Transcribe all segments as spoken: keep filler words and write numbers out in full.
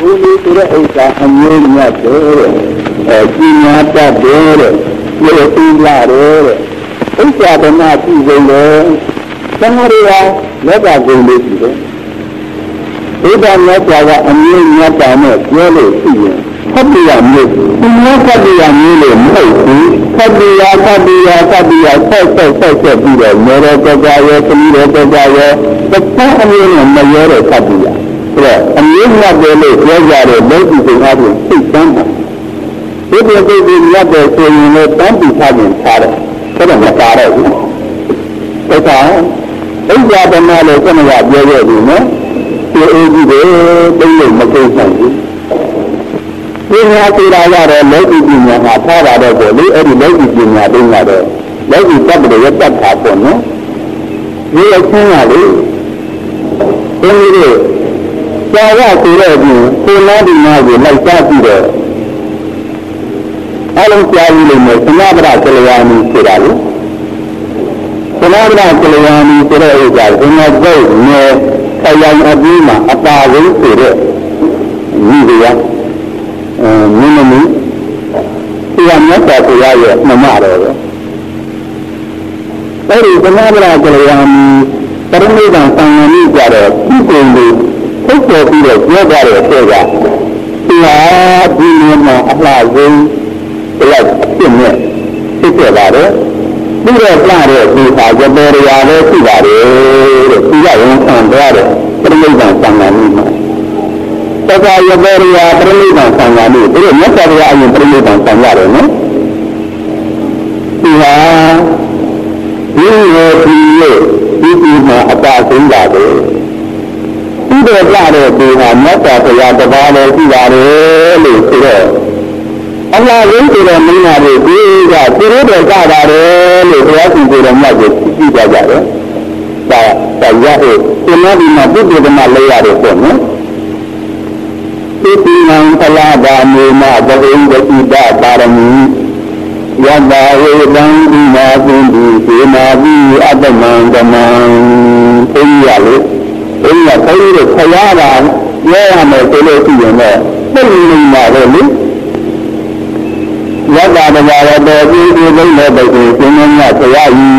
Uli sudah ika amilnya deh, jinya tak deh, dia tinggal deh. Ika benar sih deh, sehari-hari lega gula sih. Ika lega amilnya tanah dia sih. Tapi yang ni, semua tapi yang ni le, mesti tapi ya tapi ya tapi ya, saya saya saya saya tidak, mereka kerja, sendiri kerja, tetap amilnya mayar tapi ya. Amilnya boleh belajar lebih dengan sistem. Jadi itu dia bersesuaian tanpa sahaja cara, cara cara itu. Sekarang, ini apa nama semua belajar ini, ini juga boleh macam ni. Ini hasil belajar lebih dunia apa ada boleh, ini lebih dunia dunia ada, lebih tak boleh tak apa ni. Ini semua ni, ini Saya sudah ni, saya di mana lagi sudah. Alam siapa ni, semua berada dalam cerita. Semua berada dalam cerita itu. Semua jauh ni, saya ada mana apa yang cerita. Ni dia, ni ni, siapa yang saya ya, nama ada. Tapi semua berada dalam permulaan sangat ni jadi, kita ni. Itu dia juga ada juga. Ia di mana Allah ini telah sini kita ada. Dia ada di sahaja berada di ada. Tidak yang sangat ada. Permulaan sangat ini. Sahaja berada permulaan sangat ini. Dia mesti ada yang permulaan sangat ini. Ia ini dia di mana apa sahaja ada. Tidak ada di mana kita yang terbaik tidak ada lagi. Allah ini tidak mengenai dia, tidak ada lagi. Dia tidak mengenai tidak ada. Saya itu cuma di mana tidak mengenai ada pun. Itu yang telah dan mana berada tidak barang yang baik dan dimana di mana ada mangaman ini. Ini saya saya dah, ya kami boleh siapa, boleh mana ni? Ya ada ada bagi boleh bagi semua saya ini.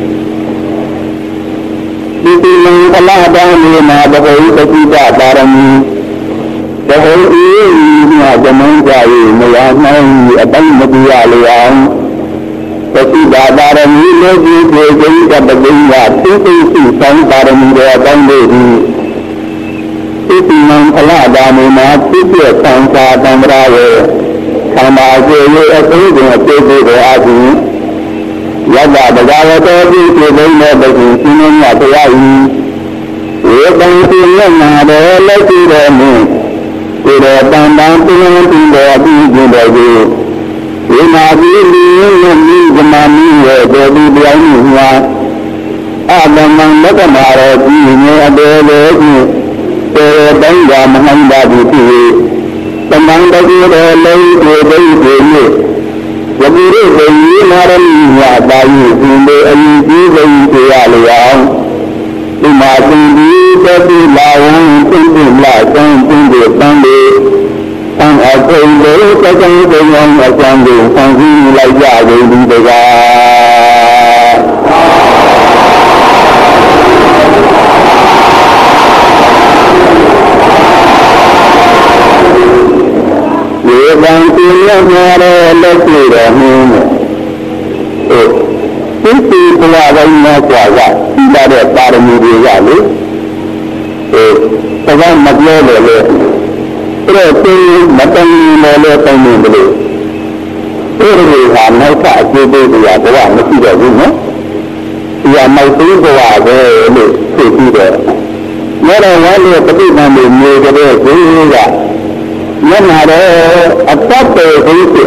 Itu yang kalau ada ni mana bagi kita barang ni, bahwa ini ada menjadi melayani apa media liang. Tapi barang ini lagi jadi dapat lihat itu sistem barang ini akan jadi itu yang kalau ada minat itu tangsa tangrai sama aja ini itu dengan itu berarti ya ada jaga tadi itu ini bagi semuanya terjadi yang itu ada lagi ini tidak tandang dengan tidak dijual Ina ini ini zaman ini jadi dia ini ya. Ada mana mana ini ada lagi. Terbanyak mahal itu. Tentang bagi lagi jadi ini. Jadi ini malam ya bayi ini ini jadi aliang. Ina ini jadi lawan itu lawan itu tanda. Ang aku ini sekarang dengan macam tu, sambil lagi ada di juga. Yang punya ada lagi rahim. Oh, itu pelajarnya kuasa, tidak ada parmi dia ni. Oh, sekarang macam mana? Terus macam mana pun boleh. Terus ramai tak jadi dia bawa mesti dia guna. Dia mesti bawa dia tidak. Mereka wali tapi kami mereka juga. Yang ada apa terjadi?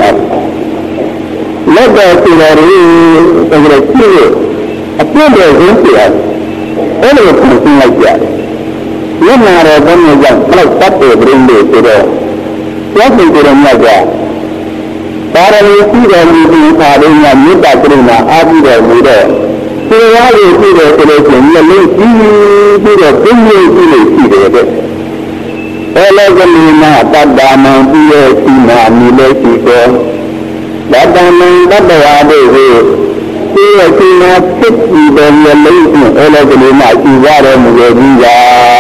Lega sendiri terjadi. Apa terjadi? Ini penting lagi. Yang ada banyak kalau satu berindu tidak, siapa tidak menjaga. Para itu dan itu sahaja minta terima api dan muda. Semua itu tidak tidak jenis tidak tidak jenis tidak tidak. Ela gelina tadana piye sina mile siko tadana tadawade he piye sina siki deriya leisi ela gelina izare mugejiya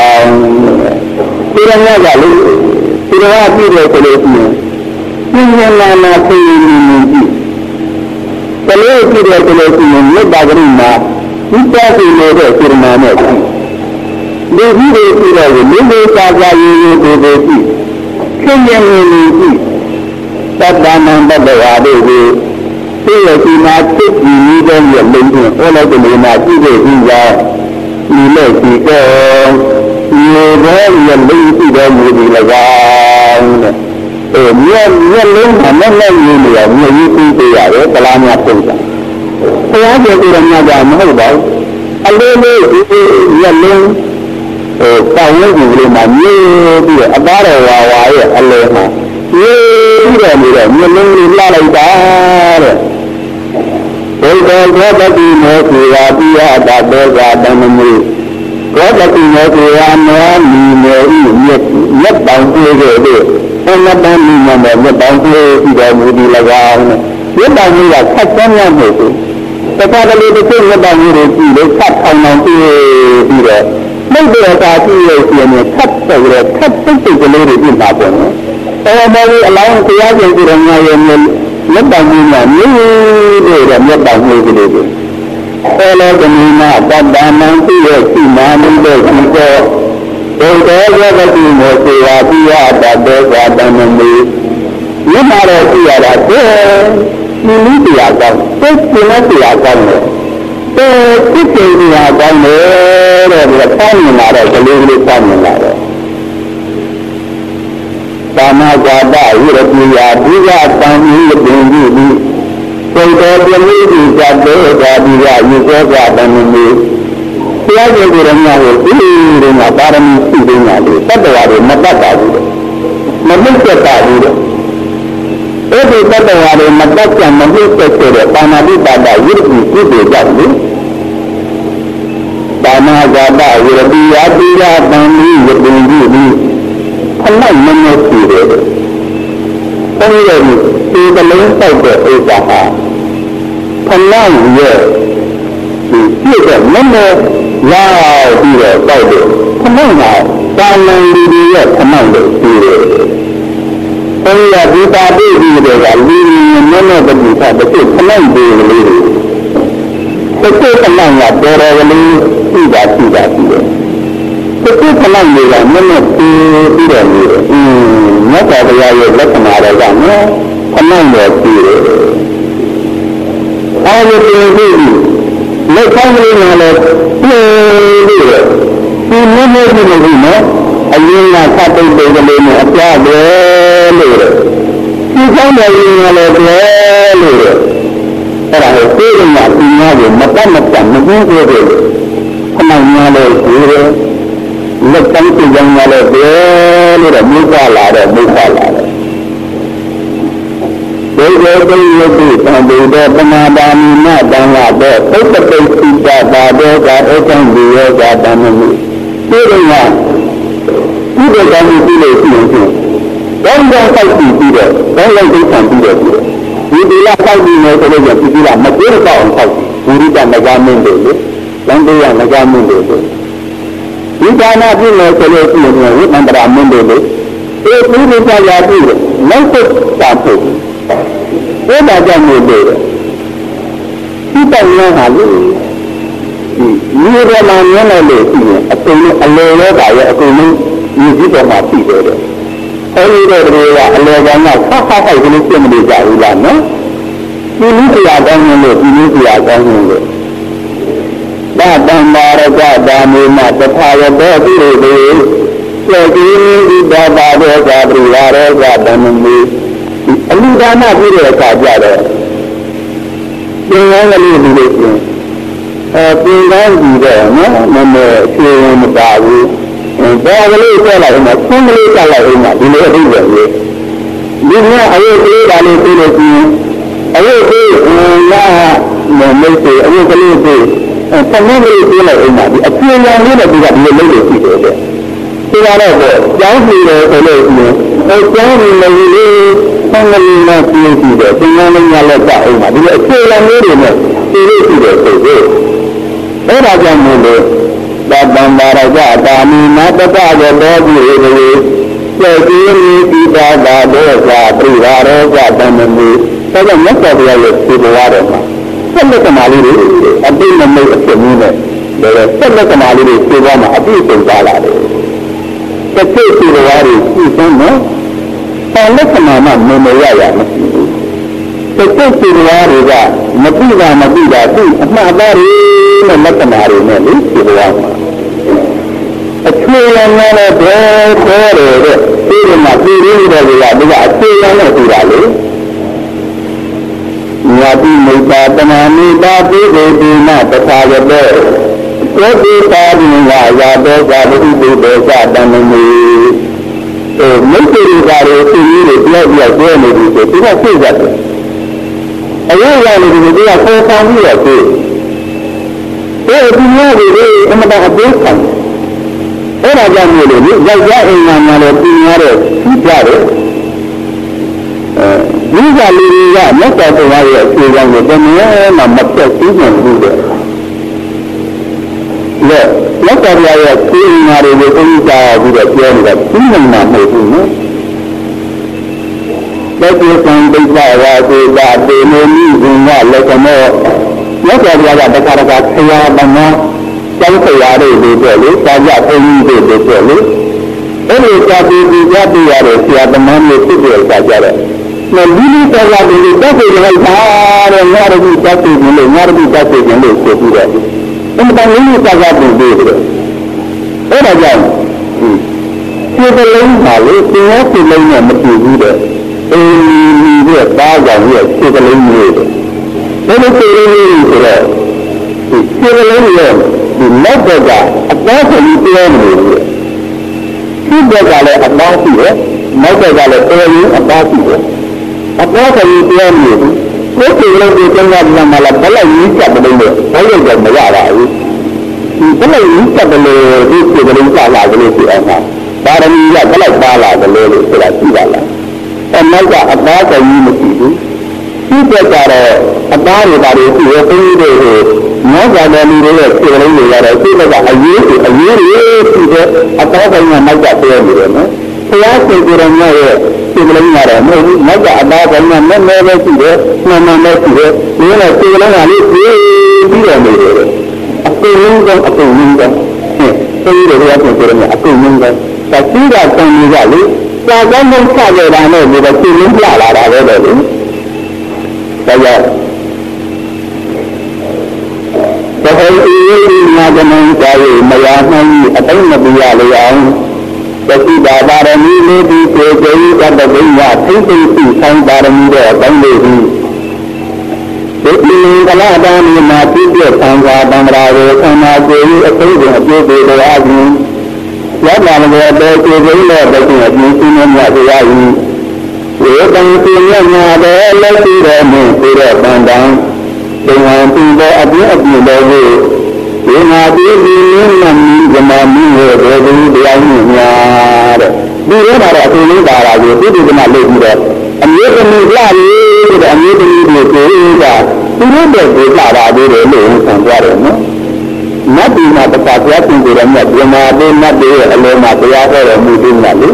piranya gali piranya piye kolesi piye nana piye nini kale piye kolesi ne bagri na ita piye le pirna ne Devi devi lagi, devi saja ini devi. Kenyang ini, tadana tadaya devi. Saya cina cik ini dan yang lainnya. Oleh kerana kita juga nilai kita, nilai yang lain tidak boleh lawan. Eh, nilai yang lain mana yang nilai, nilai itu dia, kalau ni apa saja. Saya jadi orang yang mahal baik. Alih-alih yang lain. Kau ni boleh mandi, dia ada orang yang alih mah. Ye, dia ni dia, ni ni lalai dah. Kalau kau tadi nak siapa dia ada berada ni. Kau tadi nak siapa ni ni ni ni bangku dia. Orang bangku ni ni bangku tidak boleh lawan. Ni bangku ya kacau yang itu. Sekarang ni tu ni bangku dia kacau nanti dia. Mấy đứa ta chỉ là chuyện này thấp rồi thấp tất cả cái lời điện thoại của nó. Ở đây là ông kia thì cái người này nhất bằng như là như để là nhất bằng như cái điều. Ở đây cái này là ta đang mang cái gì chỉ mà mình để chỉ có. Rồi đó là cái gì mà thì là thì là đã được và đang làm gì. Nhưng mà là thì là thế, mình thì là cái, cái gì nó thì là cái này. Cái cái gì là cái này. Dia kan menara, kelihatan kan menara. Sama jada, ia dia dia kami lebih di. Kalau dia ni jada, dia juga jada ni. Dia jadi orang yang ini dengan barang ini dengan dia. Tapi ada mata tadi, manusia tadi. Jadi kata ada mata yang manusia tadi, karena dia pada ini itu jadi. Dana jada, ia dia kami lebih di. Kenapa manusia? Kemudian kita lihat ke usaha. Kenapa dia? Kita mana lau dia tahu. Kenapa? Kalau dia kenapa dia? Kemudian kita dia kali mana berita betul kenapa dia? Betul kenapa orang ini tidak tidak tidak. Betul kenapa dia mana tidak dia? Hmm, maka dia yang lepas ada mana kenapa dia? Ayat ini, lepas ini mana dia? Ini mana dia mana? Ayat yang satu dengan ini apa dia? Kita ini mana dia? Orang itu yang punya dia macam macam mungkin dia. Kenapa dia? Lepas itu yang mana dia? Dia muka lara, muka lara. Jadi itu sampai dia pengadaan ini dan ada. Tetap tidak ada ada orang dia ada nama. Tidaknya tidak kami tidak sih. Orang yang kaki tidak, orang yang kaki tidak. Inilah kaki mereka yang tidak macam orang kaki. Uritan negara dulu, lantai yang negara dulu. Jika nabi mereka yang ini negara dulu, itu bisa jadi masuk satu. Itu macam dulu. Kita yang hari ini ramai lagi ini. Aku ini Allah kaya aku ini ini juga mati dulu. Kalau dia berdoa Allah jangan kakak ini cuma dijauh lah. Ini siapa yang ini siapa yang datang mereka dan mata saya berdiri. Jadi di bawah mereka berwarga dan ini. Ini dana bila saja ada. Jangan lagi begitu. Tinggal juga, mana siapa tahu. Bahawa itu adalah umat, semua itu adalah umat. Ini adalah dia. Dia ayat ini dalam Quran. Ayat ini lah memiliki ayat ini. Semua itu adalah umat. Apa yang ini juga dia memiliki dia. ဒီကတော့ကျောင်းပြည်တယ်ဆိုလို့ရှိရင်အဲကျောင်းပြည်လည်းလေးဆန်းကလေးနဲ့ပြည့်စုံတယ်သင်္ကန်းလေးများလက်ကြအောင်ပါဒီလိုအခြေခံလေးတွေနဲ့ပြည့်စုံတယ်ဆိုပြီးအဲ့ဒါကြောင့်မို့လို့သတ္တံပါရဇတာမိနတတရောတောတိဧဝေစေတိနိတိတာသာဒေသပြိရာရောဇတံမမေဒါကြောင့်မြတ်စွာဘုရားရဲ့ခြေဘဝတော်မှာဆက်လက်ကမာလေးတွေအတိမမိတ်အဖြစ်မျိုးနဲ့လည်းဆက်လက်ကမာလေးတွေခြေဘဝမှာအပြည့်စုံသွားလာတယ်တစ်ချို့ခြေဘဝတွေရှိစမ်းတော့ဆက်လက်ကမာမှမမရရမရှိဘူးတစ်ချို့ခြေဘဝတွေကမပြည့်တာမပြည့်တာသူ့အမှားသားတွေနဲ့လက္ခဏာတွေနဲ့လေခြေဘဝမှာအချွေရံနဲ့တော့ဘယ်ပေါ်တယ်တဲ့ဒီမှာပြည်ရင်းတဲ့ကဒီကအချွေရံနဲ့ပြတာလေညာတိမိတာတဏမိတာပိဒေတိနတထာယတေသောတိတာရိဝါယာဒေဇာဝိတိဒေဇာတဏမိအဲမိတ်တိကာရေသိကြီးတွေပြောပြပြောနေပြီဆိုဒီကသိကြတယ်အရေးရနေဒီကခေါ်ဆောင်ပြီးတော့သိအဲဒီမျိုးတွေအမှန်တရားအသေးခံအဲ့ဒါကြောင့်မို့လို့ယောက်ျားအိမ်မှာလည်းပြင်ရတဲ့ပြီးကြတယ်အဲဒီကလူတွေကမြတ်စွာဘုရားရဲ့အခြေခံကိုတမန်မှမပြတ်သေးဘူးလို့တဲ့လက်လက်တော်ရရဲ့ခြေအင်္ဂါတွေကိုသိကြပြီးတော့ပြောနေတာပြီးနေမှာမဟုတ်ဘူးနော်လက်ကျန်ဒိဋ္ဌဝါစေတာတေနမိဘုံကလက်ကမောလက်တော်ရကတခါတခါဆရာမနာကျောင်းဆရာတွေလို့ပြောလို့စာကြဘုန်းကြီးတွေလို့ပြောလို့အဲ့ဒီစာပေကြီးကြပြရတဲ့ဆရာသမားမျိုးဖြစ်တဲ့စာကြတဲ့နော်ဒီလိုစာကြတွေတက်ပြေလိုက်တာတဲ့ငါတို့တက်ပြေလို့ငါတို့တက်ပြေလို့ဆိုပြီးတော့အမှန်တကယ်လို့စာကြပြင်ပြီးတယ်အဲ့ဒါကြောင့်ဒီကလေးပါလေသင်ရဲ့ဒီလုံးနဲ့မပြည့်ဘူးတဲ့အင်းဒီရဲ့သားကြောင့်ရဲ့ဒီကလေးမျိုးတဲ့ဒါလို့ဒီလိုမျိုးဆိုတော့ဒီကလေးရဲ့ဒီလက်ကအသားကလေးပြောနေတယ်ဒီဘက်ကလည်းအသားရှိတယ်နောက်ဘက်ကလည်းတော်ရင်အသားရှိတယ်အသားကလေးပြောနေတယ်ကိုယ်ကလေးကိုကျန်တာမှလာဘလိုက်ရင်းချက်တယ်လို့ဘယ်လိုကြောင့်မရပါဘူးဒီဘလိုက်ရင်းချက်တယ်လို့ဒီကလေးကလာကလေးဖြစ်အောင်ပါပါရမီကဘလိုက်ပါလာတယ်လို့ဆိုတာရှိပါလားအဲနောက်ကအသားကလေးမရှိဘူးဒီဘက်ကတော့အသားတွေပါလို့ရှိရသိတဲ့ဟိုနောက်ကြတဲ့လူတွေရဲ့ခြေလုံးတွေရတယ်ဒီဘက်ကအရေးကြီးအရေးကြီးဖြစ်တဲ့အသားကလေးကနောက်ကပြောနေတယ်နော်ဘုရားရှင်ကိုယ်တော်ရဲ့ခြေလုံးရတယ်မဟုတ်ဘူးနောက်ကအသားကလေးကနည်းနည်းပဲရှိတယ်မှန်မှန်ပဲရှိတယ်ဒီလိုခြေလုံးကလေးပြေးပြီးတော့နေတယ်အကုန်းလုံးကအကုန်းလုံးကဟဲ့သိတယ်ဘုရားရှင်ကိုယ်တော်ကအကုန်းလုံးကသတိကတန်ကြီးကလေစာကောင်းဆုံးချကြတာနဲ့ဒီတော့ခြေလုံးပြလာတာပဲလေဒါကြောင့်သဟေတိနာဂမံဇာယေမယာနှံအတိတ်မပြရလေအောင်သတိပါပါရမီလေးဒီကိုယ်ကိုယ်ကတ္တဝိယထိသိသိဆိုင်ပါရမီတော့တိုင်းလေသည်ဒီကိလေသာတာနိမာပြည့်ပြည့်သံဃာတံ္ဍရာကိုသမာကိုယ်အသိကိုအကျိုးပေးတော်အခြင်းရတနာမေတဲ့ကိုယ်ကိုယ်နဲ့တည်းအကျိုးရှိနေမြတ်တရားဤဝေတံစိညညာတဲ့လက်ရှိတော်မူပြီးတော့တန်တန်သင်္ဟံပြုသောအပြည့်အပြည့်တော်ကိုဒီမှာဒီဒီနမီဇမမီရဲ့ဘယ်သူတရားညများတဲ့ဒီရတာတော့အကုန်လုံးပါလာကိုဒီဒီကမှလုပ်ပြီးတော့အမျိုးသမီးလာရေးတဲ့အမျိုးသမီးတွေကိုကသူတို့တဲ့ကိုလာပါသေးတယ်လို့ဆံကြတယ်နော်နတ်ဒီမှာတရားပြသင်ကြတယ်မြတ်ဒီမှာဒီနတ်တွေရဲ့အလုံးမှာတရားဟောတော်မူခြင်းကလေ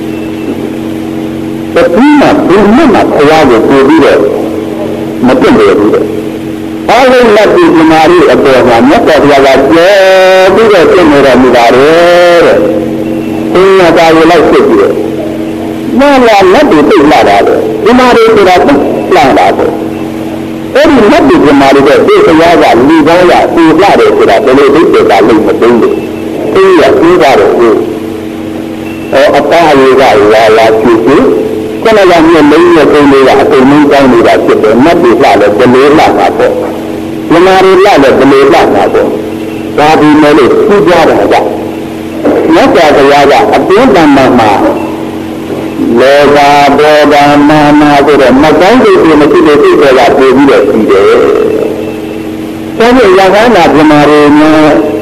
တတိယဘုရားမှာဘုရားကိုပြောပြီးတော့မပြည့်တယ်ဘူးအားလုံးလက်ပြီးဒီမာရီအပေါ်မှာမြတ်စွာဘုရားကပြောပြီးတော့ပြည့်နေတော်မူပါတယ်တဲ့။ဒီမှာသာရလိုက်ဖြစ်ပြီးတော့နာလာလက်ပြီးပြည့်လာတာလေ။ဒီမာရီဆိုတာပြည့်လာတာပေါ့။အဲ့ဒီလက်ပြီးဒီမာရီကဒီဘုရားကလူကောင်းရပြည့်လာတယ်ဆိုတာဘယ်လိုသိတဲ့ကလို့မသိဘူး။ဒီရပြီးတာတော့ဟိုအပားရေကလာလာပြည့်ပြီးခဏကမြေလုံးရဲ့ပုံလေးကအကုန်လုံးကောင်းနေတာဖြစ်တယ်။နတ်ပြည်လှလည်းဒလေးလှတာပေါ့။ဒီမာရီလှလည်းဒလေးလှတာပေါ့။ဒါဒီမဲ့လို့ထူးကြတာကမြတ်စွာဘုရားကအပြင်းထန်မှမှာလောဘဒေါသမာနဆိုတဲ့မကောင်းတဲ့ဒီမရှိတဲ့စိတ်တွေကပြေးပြီးတော့ရှိတယ်။ဒါကြောင့်ရဟန္တာဗြဟ္မာရီနဲ့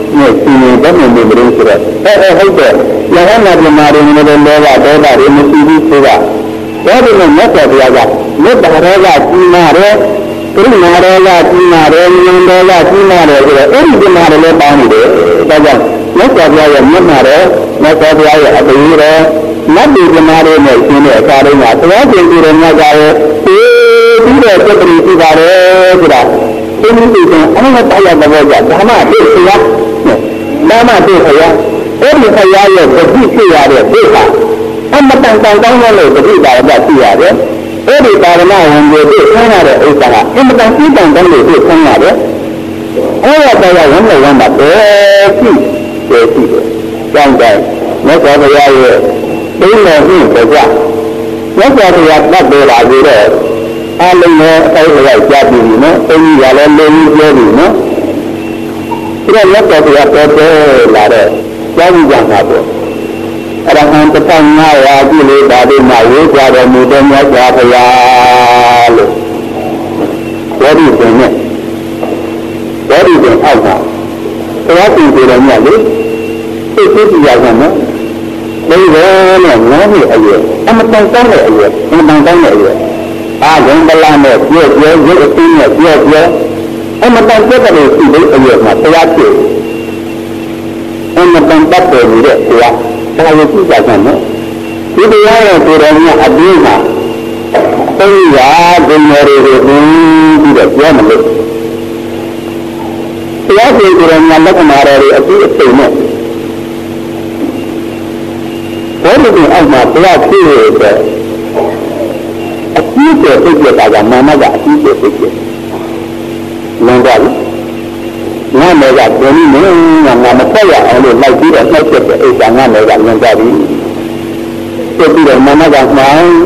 နဲ့စီရင်တတ်နေတယ်လို့ဆိုတော့အဲအဲဟုတ်တယ်ယဟနာပြမာတွေနဲ့လည်းလောဘဒေါသတွေမရှိဘူးဆိုတာဒါပေမဲ့မြတ်စွာဘုရားကမေတ္တာရောဂကြီးမာတယ်ကရုဏာရောဂကြီးမာတယ်ဉာဏ်ရောဂကြီးမာတယ်ဆိုတော့အဲ့ဒီပြမာတွေလည်းပေါင်းနေတယ်ဒါကြောင့်မြတ်စွာဘုရားရဲ့မျက်နှာတော်မြတ်စွာဘုရားရဲ့အတူတူတော်နတ်ပြည်ပြမာတွေနဲ့ရှင်းတဲ့အခါတိုင်းမှာသွားကျင်ကြတဲ့မြတ်စွာရဲ့ပြီးတော့စက်ပရိရှိပါတယ်ဆိုတာသင်္ကြန်အမှန်တရားတော်ကဓမ္မတိဆရာဓမ္မတိဆရာအဲ့ဒီဆရာရဲ့တတိဖြစ်ရတဲ့ဒိဋ္ဌာအမတန်တန်တောင်းလို့တတိတာကသိရတယ်အဲ့ဒီပါရမဝင်ကိုသိဆန်းရတဲ့ဥစ္စာကအမတန်သိတန်တောင်းလို့သိဆန်းရတယ်အဲ့ဒါတရားဝင်လည်းဝင်တာပဲရှိတယ်ရှိတယ်ကြောင်းတိုင်းမြတ်စွာဘုရားရဲ့သိတော်မှုကြောင့်မြတ်စွာဘုရားတတ်တော်လာပြီးတော့အလုံးနဲ့အတိုင်းလိုက်ကြားပြီးနော်အင်းကြီးကလည်းလုံးကြီးပြောပြီးနော်ဒီတော့မြတ်စွာဘုရားတော်တော်လာတဲ့ကြားပြီးကြတာပေါ့အရဟံတစ်ထောင်ငါးရာကြည့်လို့ဒါလေးမှဝေးကြတော်မူတဲ့မြတ်စွာဘုရားလို့ဘောဓိပင်နဲ့ဘောဓိပင်အောက်မှာဘုရားရှင်ကိုယ်တော်မြတ်လေသိသိကြရကြနော်ဘယ်လိုလဲငါးနှစ်အရွယ်အမတန်တောင်းတဲ့အရွယ်အမတန်တောင်းတဲ့အရွယ်အာဂုံပလနဲ့ပြောပြောရုပ်အသိနဲ့ပြောပြောအမတန်ပြတ်တယ်ရှိတဲ့အရွယ်မှာတရားဖြစ်အမတန်တတ်တယ်နေတဲ့တရားဒါကိုကြည့်ကြစမ်းနော်ဒီတရားရဲ့ကိုယ်တော်ကအပြီးမှာသိရဒုညတွေကိုပြီးတော့ပြောမလို့တရားရှင်ကိုယ်တော်ကလက္ခဏာတွေအပြီးအစိမ်နဲ့ဘောဓိကအောက်မှာတရားဖြစ်ရတဲ့အကြီးကျယ်သိကျတာကမာနကအကြီးကျယ်သိကျလွန်သွားပြီငါမယ်ကဘယ်နည်းနဲ့ငါမဆက်ရအောင်လို့လိုက်ပြီးတော့နှိုက်ချက်တဲ့အိမ်ကငါမယ်ကလွန်သွားပြီသိပြီးတော့မာနကမှောင်း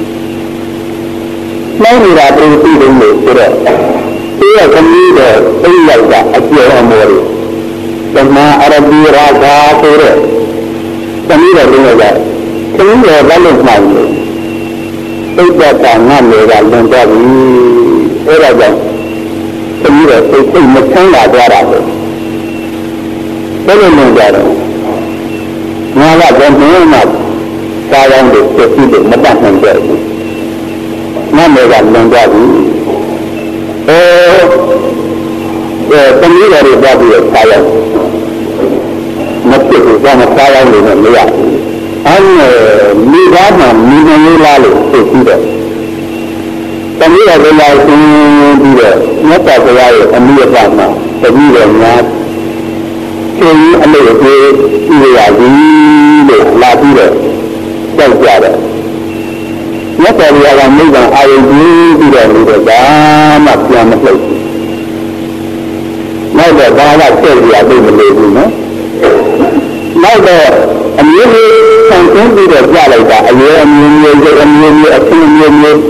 နှိုင်းနေတာပြည်ပြည်လုံးလို့ဆိုတော့ဒီကသမီးတဲ့အိမ်ရောက်တာအကျယ်အမော်တွေသမာအရဘီရာဂါဆိုတဲ့သမီးတော်တွေကသမီးတော်ဘာလို့မှောင်းလဲသိတဲ့ကငါမယ်ကလွန်သွားပြီအဲ့ဒါကြောင့်သမီးတော်သိသိမချမ်းသာကြတာပဲဘယ်လိုလုပ်ကြတော့ငါကဘယ်နည်းမှကာယံကိုသိသိမတတ်နိုင်ကြဘူးငါမယ်ကလွန်သွားပြီအဲအဲသမီးတော်တွေပြပြီးတော့ကာယံမဖြစ်ဘူးဘာမှကာယံလို့မရဘူးအဲ့မိသားမှာမိမလေးလားလို့သိပြီးတော့တမီးတော်ကလာရှင်းပြီးတော့မြတ်စွာဘုရားရဲ့အမိအပမှာတပည့်တော်များရှင်အလို့အကျေးရသည်လို့လာပြီးတော့ကြောက်ကြတယ်မြတ်စွာဘုရားကမိဘအာရုံကြီးပြီးတော့နေတော့ဒါမှပြန်မလှုပ်ဘူးနောက်တော့ဘာကဆက်ပြရသိမလို့ဘူးနော်နောက်တော့အမျိုးမျိုးဆန့်ကျင်ပြီးတော့ကြားလိုက်တာအရွယ်အမျိုးမျိုးရုပ်အမျိုးမျိုးအဖြစ်အမျိုးမျိုး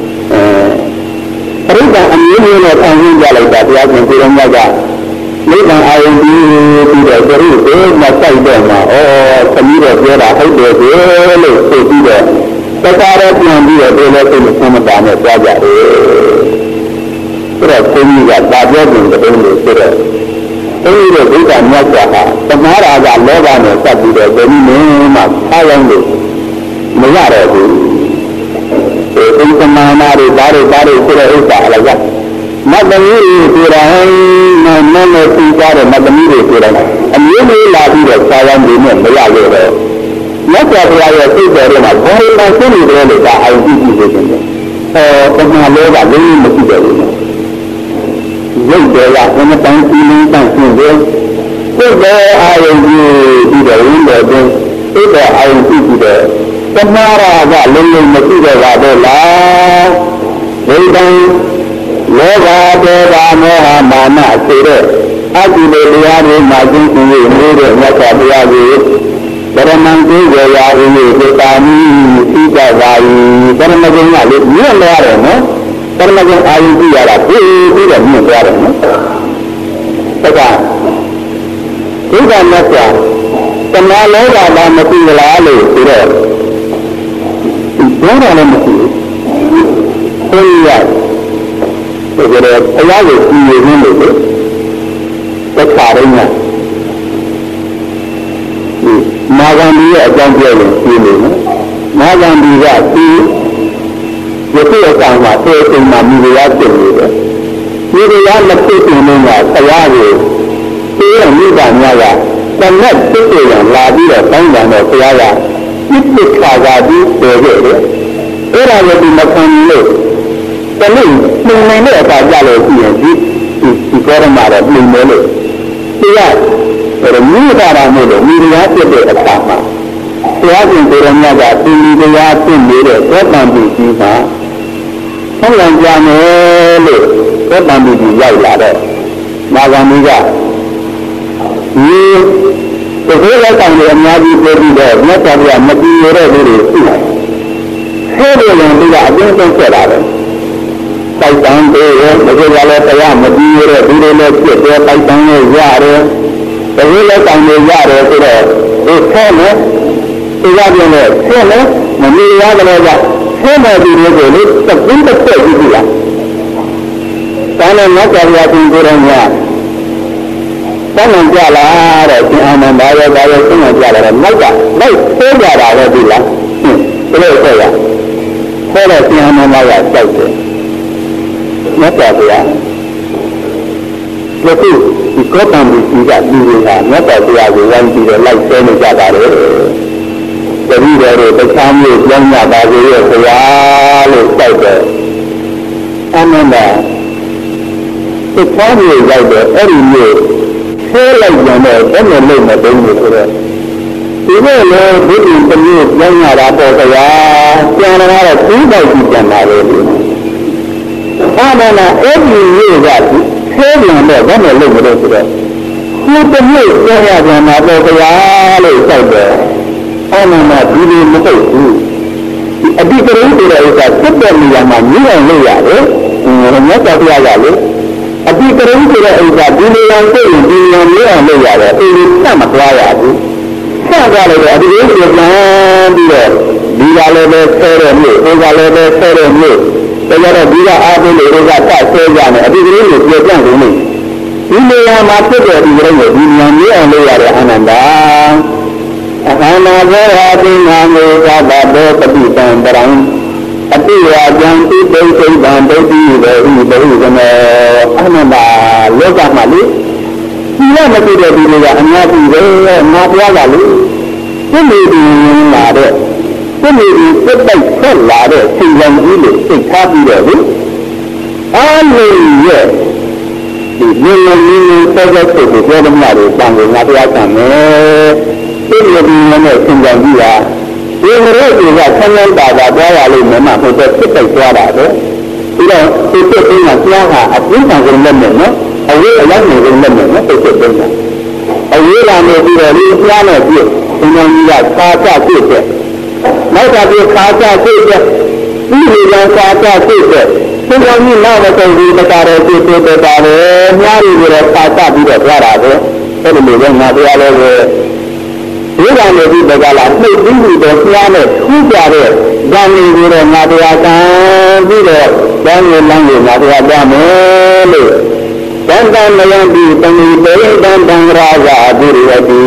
အဲပရိသတ်အမျိုးမျိုးနဲ့ဆန့်ကျင်ကြလိုက်တာတရားရှင်ကိုယ်တော်မြတ်ကမိဘအာယုန်ပြီးပြီးတော့ပရိသေမစိုက်တော့မှာဩသမီးတော်ပြောတာဟုတ်တယ်လေလို့ဆိုပြီးတော့တခါတော့ပြန်ပြီးတော့ဒီလိုစိတ်မဆမ်းမတာနဲ့ကြားကြတယ်ဆိုတော့ဘုန်းကြီးကဒါပြောတဲ့တုံးလို့ဆိုတော့အဲဒီလိုဘုရားမြတ်စွာကသမာရာကလောဘနဲ့စပ်ပြီးတော့ဘယ်နည်းမှအားလုံးလို့မရတော့ဘူးဒီသမာနာတွေဒါတွေဒါတွေဆိုတဲ့ဥစ္စာအလကမတ္တမီတွေပြောတယ်နာမည်နဲ့သိကြတဲ့မတ္တမီတွေပြောတယ်အမျိုးမျိုးလာပြီးတော့ဆာဝမ်းတွေနဲ့မရလို့တော့မြတ်စွာဘုရားရဲ့စိတ်တော်ထဲမှာဘယ်လိုမှသိနေတယ်လို့ဒါအာရုံကြည့်ကြည့်နေတယ်အဲသမာလောကလုံးမရှိတော့ဘူးရုပ်တယ်ကဘယ်နှတန်းကြီးလင်းတန်းရှင်းတယ်စိတ်တော်အာရုံကြည့်ပြီးတော့ရင်းတယ်တွင်စိတ်တော်အာရုံကြည့်ပြီးတော့သမာရာကလုံးလုံးမရှိတော့ပါတော့လားဒိဋ္ဌံလောဘဒေဝမောဟမာနဆိုတဲ့အကုသိုလ်တရားတွေမှာကျင့်ကြံရနေတဲ့မြတ်စွာဘုရားကိုပရမန်ကိုရောရာဦးကိုတာမီသိကြပါ၏ပရမဂုဏ်ကလေမြင့်လာတယ်နော်ပရမဂုဏ်အာရုံကြည့်ရတာပြီးပြီးတော့မြင့်သွားတယ်နော်ဒါကဒိဋ္ဌာမြတ်စွာသမာလောဘတာမသိလားလို့ဆိုတော့ဘယ်တော့လည်းမရှိဘူးဘုရားဒါကြတော့ဘုရားကိုကြည်ရင်းလို့လေသက်ခါရင်းက Magandi a Jambian feeling. Magandi got two. The two of them are taking my media. Media not taking me as Sayari. They are Nidanaga. The next situation, Ladia, Tangan or Sayara. It is Kazadi, the way. Era will be Makan. The name, no matter about Yellow, is got a matter of Blue Mele. But a new Baramolo, media to the Atama. So I think they are not to leave the yard to meet it. What can be seen? Someone can what can be the right ladder. Magamiga. You, the whole time they are not even there, not only a material. Heavy and bigger, I don't think so. Python, the Galata, material, the Python, Yare, the real time is Yare, the Soma, the Yadina, Soma, the Miriada, Soma, the Regulate, the Winter State. Sana not a Latin Gurania. Sana Jala, and Amaya, and Jala, Maka, like Soja, Villa, Soya, Soya, and Amaya, Soya. Not that they are. Look, the cotton is that you have not that they are the one to the light furniture that the reader, the family is young about the year, the wall is tighter. And then the family is like the every year, so like them, then they live in the danger for them. You know, living the news, young about the wall, Canada, two by two can Amana every year that saving the one a little bit of it. Who the news they have on our alley side there? Amana really look at you. A different is that September Yaman, you and Layare, and not of Yale. A different is that Billion Billion Billion Layare, it is some of Layare. Some of the age of land here. Bilale Ferry, Bilale Ferry. They are a bigger apple, they got that so young, a big ring is your young woman. You may have my figure in the ring of Union, and they are Ananda. Another having Ananda, both of these and around. A few are young people, they say, and they do the reason Ananda, look at my list. You want to be the video and not be there, not Yalalu. You may be in the Cái gì cái bệnh rất là để sinh ra những cái tình khác đi để đúng anh ấy thì nhưng mà nhưng sau đó thì thì theo đông nhà để bằng người nhà tôi cảm thấy cái gì mà này sinh ra gì à nhưng mà đấy thì là thân nhân bà bà qua là liền mà tôi sẽ tiếp tục qua đã đấy thì là tôi tiếp tục là qua hà ở dưới thằng rừng lên nữa ở dưới ở dưới này rừng lên nữa tôi tiếp tục ở dưới là người thì là đi qua này gì thì nhân là xa xa tiếp đấy nói ra việc khá xa xếp chứ ý gì là khá xa xếp chứ chúng ta như nào mà tôi đi tất cả rồi tôi tôi tất cả rồi nhà đi rồi khá xa đi rồi ra rồi thế thì mình đang nói ra rồi nếu là người đi tất cả là mấy thứ gì đó nhà này không trả rồi đang đi rồi nhà tôi ra đi rồi đang người đang người nhà tôi ra mới được đang đang là đi đang đi đang đang ra ra đi rồi đi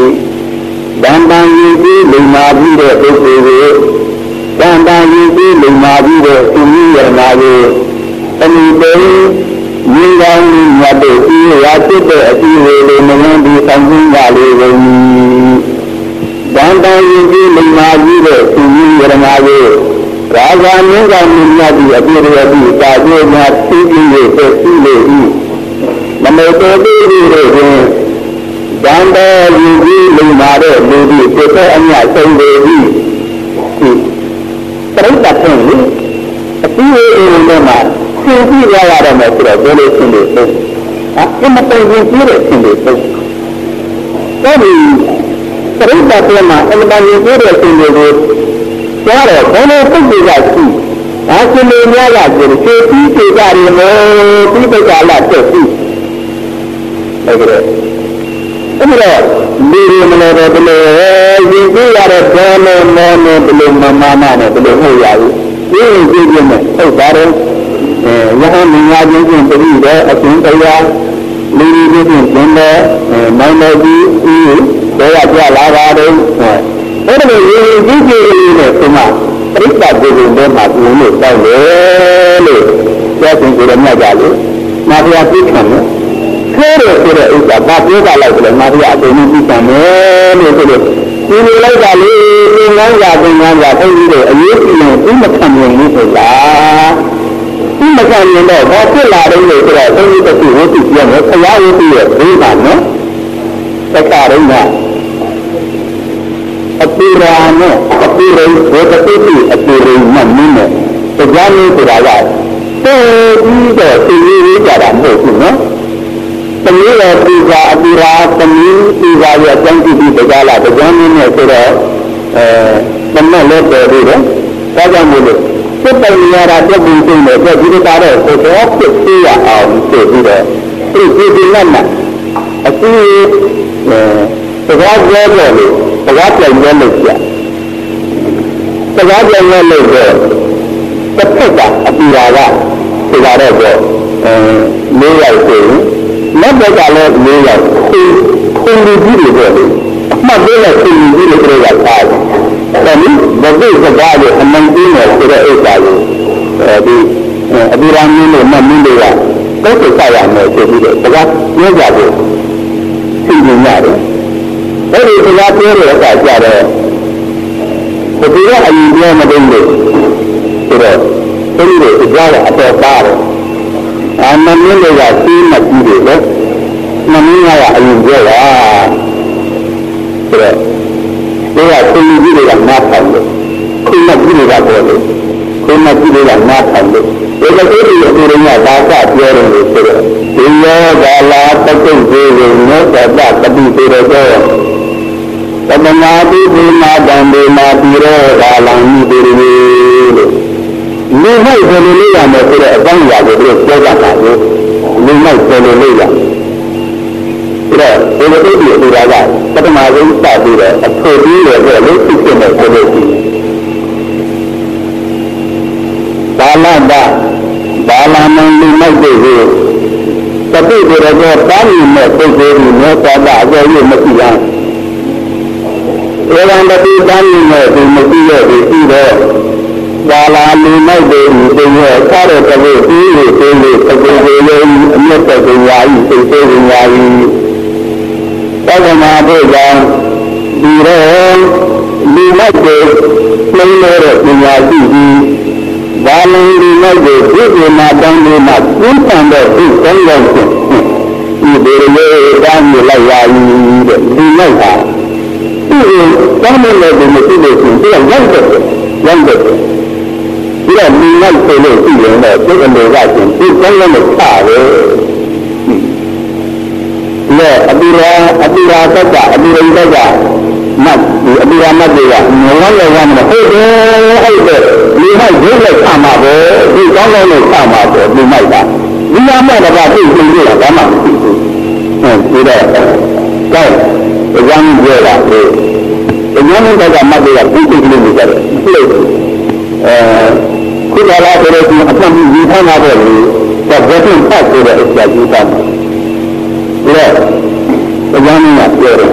đang đang như cái lì mà đi rồi tôi về đang đang như cái lì mà đi rồi tôi đi rồi mà về anh đi như đang nhà để đi ra tiếp để đi về để mình đi sang những nhà để đang đang như cái lì mà đi rồi tôi đi rồi mà về ra ra những cái mình nhà đi ở đây rồi đi ra đây nhà đi đi về đi về đi mà mình tôi đi rồi Đang đo như gì mình mà để lưu đi để cho anh nhà sông về đi thì cái đặt hình đi cái gì mình mà không chỉ là là mà chỉ là để để xin được thôi à cái mà tôi muốn chỉ để xin được thôi cái gì cái đặt mà anh đang như thế để xin được rồi quá rồi có nó không gì cả gì à cái này là là cái cái cái cái gì mà cái cái cái là cái gì đấy rồi Thế là đi mà nó rồi là gì cái là đó nó nó nó nó mà mà mà nó nó hơi dài cái gì gì mà đâu đó यहाँ mình आज những chuyện tôi đi đó ở chúng tôi ra đi đi những chuyện đó mai mai đi đi ဘယ်ကကြလာပါတော့အဲ့ဒါကိုရင်းကြီးကြီးလေးနဲ့ဒီမှာပြိဿဘုရင်တွေမှာပြုလို့တောက်တယ်လို့ပြောတင်ကြရမြတ်ကြလို့မာဖျားပြစ်ခံတယ်ခဲတယ်ဆိုတဲ့ဥစ္စာဘာပြောကြလိုက်လဲမာဖျားအကုန်လုံးပြစ်ခံတယ်လို့ဆိုလို့ဒီလိုလိုက်တာလေသင်္ကန်းရာသင်္ကန်းရာသိပြီးတော့အရေးကြီးရင်ဥမခံမြင်လို့ဆိုတာဥမခံမြင်တော့ဘာဖြစ်လာတယ်လို့ဆိုတော့သိပြီးတော့ဝိသုပြောမယ်ခရားဝိသုရဲ့ဒိဋ္ဌာနော်သက္ကာရိကအပိရာနဲ့အပိရိဝေတတိတိအပိရိမမင်းနဲ့တရားလေးဆိုတာကသိပြီးတော့သိပြီးကြတာမဟုတ်ဘူးနော်သမီးရဲ့ပိစာအပိရာသမီးပိစာရဲ့အကျဉ်းပြုပြီးတရားလာတရားမင်းနဲ့ဆိုတော့အဲသမက်လည်းပေါ်ပြီးတယ်ဒါကြောင့်မို့လို့စိတ်ပညာရာပြည့်စုံတဲ့ပြည့်စုံတာတော့ကိုယ်တော်ဖြစ်သေးရအောင်ဆိုပြီးတော့ဒီဒီဒီနဲ့အစီအဲတရားပြောတယ်လို့တရားပြန်ရလို့ပြတရားပြန်ရလို့တော့တစ်ဖက်ကအပီရာကဒီလာတော့ပြောအဲလေးရောက်ဆိုရင်လက်ဘက်ကလည်းလေးရောက်ခုခုလူကြီးတွေပြောတယ်အမှတ်လေးနဲ့ခုလူကြီးတွေပြောတာပါတယ်ဒါမျိုးဘုရားစကားကိုအမှန်ကြီးနဲ့ဆိုတဲ့ဥစ္စာကိုအဲဒီအပီရာမင်းတို့မမင်းတွေကတောက်ဆက်ရမယ်ဆိုပြီးတော့တရားပြောကြတယ်သိနေရတယ်အဲ့ဒီတရားပြောတဲ့အခါကျတော့ဒီကအရင်ပြောမတင်လို့ဆိုတော့ဒီလိုကြားရအပေါ်ပါတယ်အမင်းတွေကသိမှကြည့်တယ်လေမမင်းကအရင်ပြောတာဆိုတော့ဒီကသိကြီးတွေကနားထောင်လို့ခုမှကြည့်တွေကပြောလို့ခုမှကြည့်တွေကနားထောင်လို့ဒီလိုဒီလိုအရင်ကဒါကပြောတယ်လို့ဆိုတော့ဒီရောကာလာတက္ကုတ်ကိုနောသတ္တပတိပေရောသမနာတိဒီမာတံဒီမာတိရောကာလံမိတိရေလို့လူမိုက်ဘယ်လိုလုပ်ရမလဲဆိုတဲ့အပိုင်းအရာကိုသူတို့ပြောကြတာကိုလူမိုက်ဘယ်လိုလုပ်ရလဲဒါတော့ဒီလိုဒီလိုကပထမဆုံးစပြီးတော့အဖို့ပြီးရတဲ့လို့ဖြစ်ဖြစ်နေဆိုလို့ရှိရင်ဘာလဒဘာလမန်လူမိုက်တွေကိုတပိတွေတော့တားမြင်တဲ့ပုဂ္ဂိုလ်တွေနဲ့သာတာအကျိုးမရှိဘူး။ဧဝံတပိတမ်းမြင်တဲ့ဒီမရှိတဲ့ဒီပြီးတော့ဘာလာလူမိုက်တွေဒီရဲ့စားတဲ့တပိပြီးလို့ဆိုလို့ပုဂ္ဂိုလ်တွေရဲ့အမြတ်တဲ့ဉာဏ်ကြီးသိသိဉာဏ်ကြီးသက္ကနာတို့ကြောင့်ဒီတော့လူမိုက်တွေနှိမ့်လို့တဲ့ဉာဏ်ကြီးကြီးဘာလို့ဒီလိုက်ကိုဒီဒီမှာတောင်းလို့မှကျင်းပန်တဲ့ဒီကောင်းရောက်ခြင်းဒီဒီလေးတောင်းလို့လိုက်ရည်တဲ့ဒီလိုက်တာဒီတောင်းလို့လည်းမရှိလို့ရှိရင်ဒီရောက်တယ်ရောက်တယ်ဒီတော့ဒီလိုက်ဆိုလို့ရှိရင်တော့ဒီအလိုကချင်းဒီကောင်းလို့ချတယ်လေအပိရာအပိရာတကအပိရိတကမတ်ဒီအပိရာမတ်တွေကငေါ်ရောက်ရမှာဟုတ်တယ်ဟုတ်တယ်ဒီမိုက်ဒုလိုက်ဆာမှာပဲဒီကောင်းကောင်းနဲ့ဆာမှာပဲဒီမိုက်ကဒီရမဲ့တကပြည့်စုံကြတာဘာမှမရှိဘူးဟုတ်ဒီတော့ကောင်းတရားကြီးပြောတာလေတရားနဲ့တကမတ်တွေကပြည့်စုံလို့နေကြတယ်လို့အဲခုနကလာဆိုတော့ဒီအပြန်ကြီးထားမှာပဲလေဒါဘယ်သူဖတ်ဆိုတဲ့အချက်ကြီးတာဒီတော့တရားနဲ့ပြောတယ်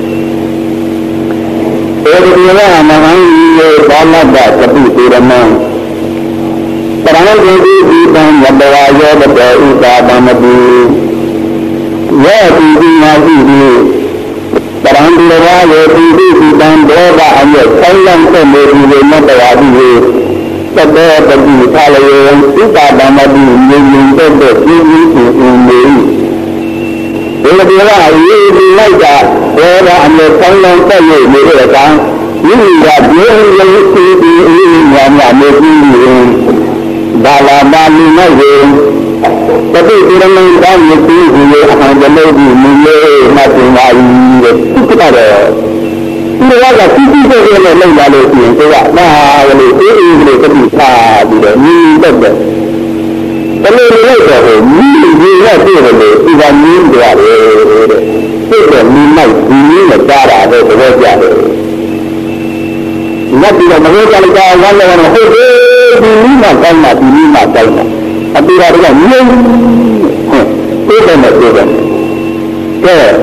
အဲဒီကမဟာကြီးရဲ့ဘာလတ္တသတိပေရမံပရဏေတိဒီတံယတဝါယောတတေဥပါဒမတိယောတိဒီမာတိဒီပရဏေဝါယောတိဒီတံဒေဝအယဆိုင်လံတဲ့မေဒီဝေနတဝါတိဟေသတေပတိသာလယေဥပါဒမတိမြင်မြင်တဲ့တဲ့ပြင်းပြင်းပြင်းနေဒီလိုပြောရည်ဒီလိုက်တာဒေဝအယဆိုင်လံတဲ့ရနေတဲ့ကောင်ဒီကပြေးလို့စီးပြီးအေးညာညာနေပြီးရင်ဘာလာပါလိမ့်မယ်တတိဒီရမင်းကောင်းရပြီးဒီအဟံတလို့ဒီမူလေးမှတ်တင်ပါ၏တဲ့သူကတော့ဒီကကစီးစီးတဲ့နဲ့လောက်လာလို့ရှိရင်သူကနာလို့အေးအေးလေးတတိထားပြီးတော့ညီတက်တယ်ဘယ်လိုလဲဆိုတော့ညီညီနဲ့ပြည့်တယ်လို့ဒီကညီးကြရတယ်တဲ့ပြည့်တယ်ညီမိုက်ဒီနည်းနဲ့ကြားတာတော့သဘောကျတယ်လက်ပြီးတော့မဟုတ်ကြလိုက်တာဝမ်းလည်းဟုတ်တယ်ဒီနည်းမှကောင်းတာဒီနည်းမှကောင်းတာအတူတူကငြိမ်ဟုတ်တယ်နဲ့ပြောတယ်ကဲ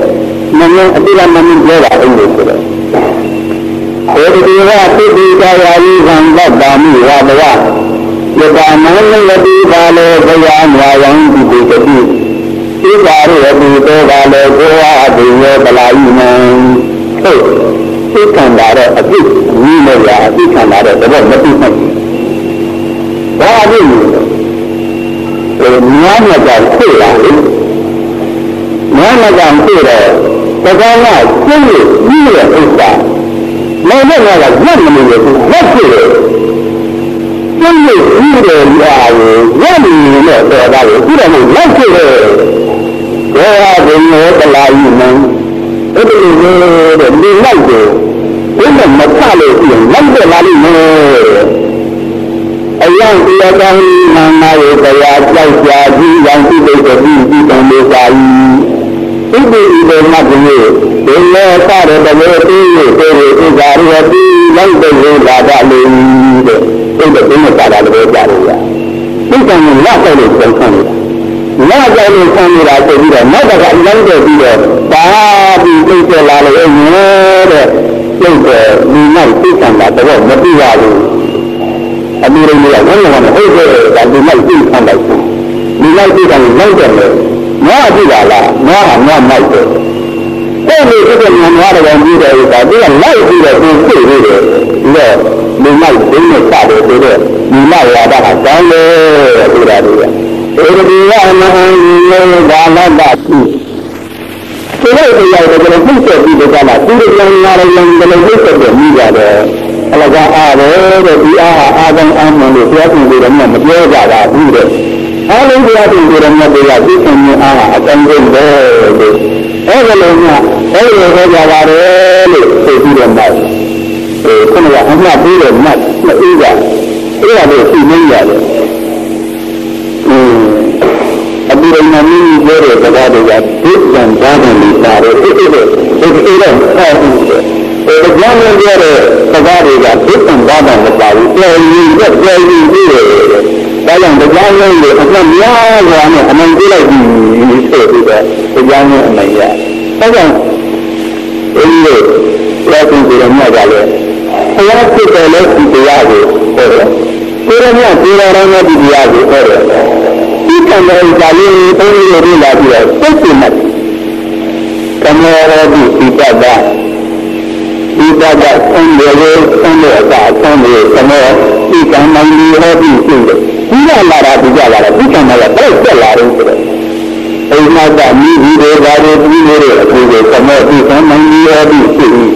မင်းအတိအမင်းပြောတာအဲ့လိုဆိုတော့ေဒီဝတိတိကာယဤသံသတ္တမိဝဘဝယတမနလတိဘာလေဘယညာယံတိတိတိဣဇာရတိတောဘာလေကိုဝအတိယောပလာယိနံဟုတ်သိခံတာတော့အပြစ်ကြီးလို့ရအသိခံတာတော့တော့မသိနိုင်ဘူးဘာလို့လဲညာမကဖြစ်လာလေညာမကဖြစ်တော့တကောကကျင့်ရကြီးရဲ့ဥစ္စာမင်းတို့ကရက်မလို့ဘူးရက်ဖြစ်တယ်ကျင့်ရကြီးတယ်ရာကိုရက်နေနဲ့တော့ဒါကိုအခုတော့လက်ဖြစ်တယ်ဘောဟာဘုံရောတလာယူမှန်းအဲ့ဒီလိုတဲ့ဒီလိုက်ကိုဘယ်နဲ့မချလို့ပြင်းလက်ပြလာလိမ့်မယ်အယံတရားကောင်းနာနာရဲ့တရားကြောက်ကြကြီးရောင်တိတ်တိတ်ပြီးပြီးတန်လေးစာဤဒီဒီဒီမှာဒီလိုဒီလိုစားတဲ့တည်းပြီးပြီးပြီးဥစ္စာရပြီးလိုက်တဲ့လာတာလေးတဲ့အဲ့ဒါဘယ်မှာစားတာလဲကြားလို့ရဒီကံကိုလက်ဆိုင်လို့ပြန်ခံနေတာလက်ဆိုင်လို့ခံနေတာဆိုပြီးတော့နောက်တစ်ခါအလုံးတဲ့ပြီးတော့ဒါပြီးသိကျလာလို့ရဲ့တဲ့စိတ်ကဒီနောက်သိခံတာတော့မသိရဘူးအမှုရင်းတွေကဘယ်လိုမှမဟုတ်ဘူးဒါဒီနောက်သိခံလိုက်ဘူးဒီနောက်သိခံလို့လောက်တယ်လေငါအကြည့်ပါလားငါဟာငါမိုက်တယ်အဲ့ဒီဒီကငါငါတော်ပြီးတယ်ဒါဒီကလိုက်ပြီးတော့သူသိနေတယ်ဒီတော့ဒီနောက်သိနေပါတယ်ဆိုတော့ဒီနောက်လာတာဟာကောင်းတယ်ဆိုတာတွေကအဲဒီကအမဟံယောဘာလတ္တသူဒီလိုတရားတွေကလည်းသိချက်ပြီးတော့ကလာသူတို့ကလည်းလာတယ်လည်းလည်းသိချက်ပြီးမိကြတယ်အလကားအားတယ်တဲ့ဒီအားဟာအာသံအာမန်လို့ပြောပြီးတော့မှမပြောကြတာဘူးတဲ့အားလုံးတရားတွေတော့မြတ်တရားသိခြင်းနဲ့အားဟာအတန်ကုန်တယ်လို့အဲဒီလိုမှအဲဒီလိုပြောကြပါတယ်လို့ဆိုပြီးတော့မှအဲခုနကအမှတ်ပြီးတော့မှတ်မအေးကြအဲ့ဒါကိုသိနေရတယ်အပူရမမင်းကြီးပြောတဲ့စကားတွေကဒုက္ခံဘာမှမပါတယ်ဒီလိုဒီလိုတော့ဟုတ်တယ်ဒီကြောင့်လည်းပြောတဲ့စကားတွေကဒုက္ခံဘာမှမပါဘူးပြောရင်တော့ပြောရင်ပြီးတယ်ဒါကြောင့်ဒီကြောင့်လည်းအမှန်များစွာနဲ့အမှန်ပြလိုက်ပြီးဆိုပြီးတော့ဒီကြောင့်လည်းအမှန်ရဒါကြောင့်အဲဒီလိုပြောပြီးတော့မှကြလဲဘုရားဖြစ်တယ်လို့ဒီတရားကိုဟောတယ်ဒီရမြတ်ဒီရရမြတ်ဒီတရားကိုဟောတယ်ဒီကံတော်ကြာလေးဘုန်းကြီးတို့လာပြီးတော့စိတ်ပြတ်တယ်ကံတော်ဒီပိတ္တတာဒီတတ်တဲ့ဆင်းရဲကိုဆင်းရဲတာဆင်းရဲကမောဒီကံမိုင်းလေးဟောပြီးရှိတယ်ဒီကလာတာဒီကလာတာဒီကံတော်ကဘယ်ဆက်လာတယ်ဆိုတော့အိမ်မှာကမိဒီတွေဘာတွေပြီးနေတဲ့အဖြစ်ကိုကမောဒီကံမိုင်းလေးဟောပြီးရှိတယ်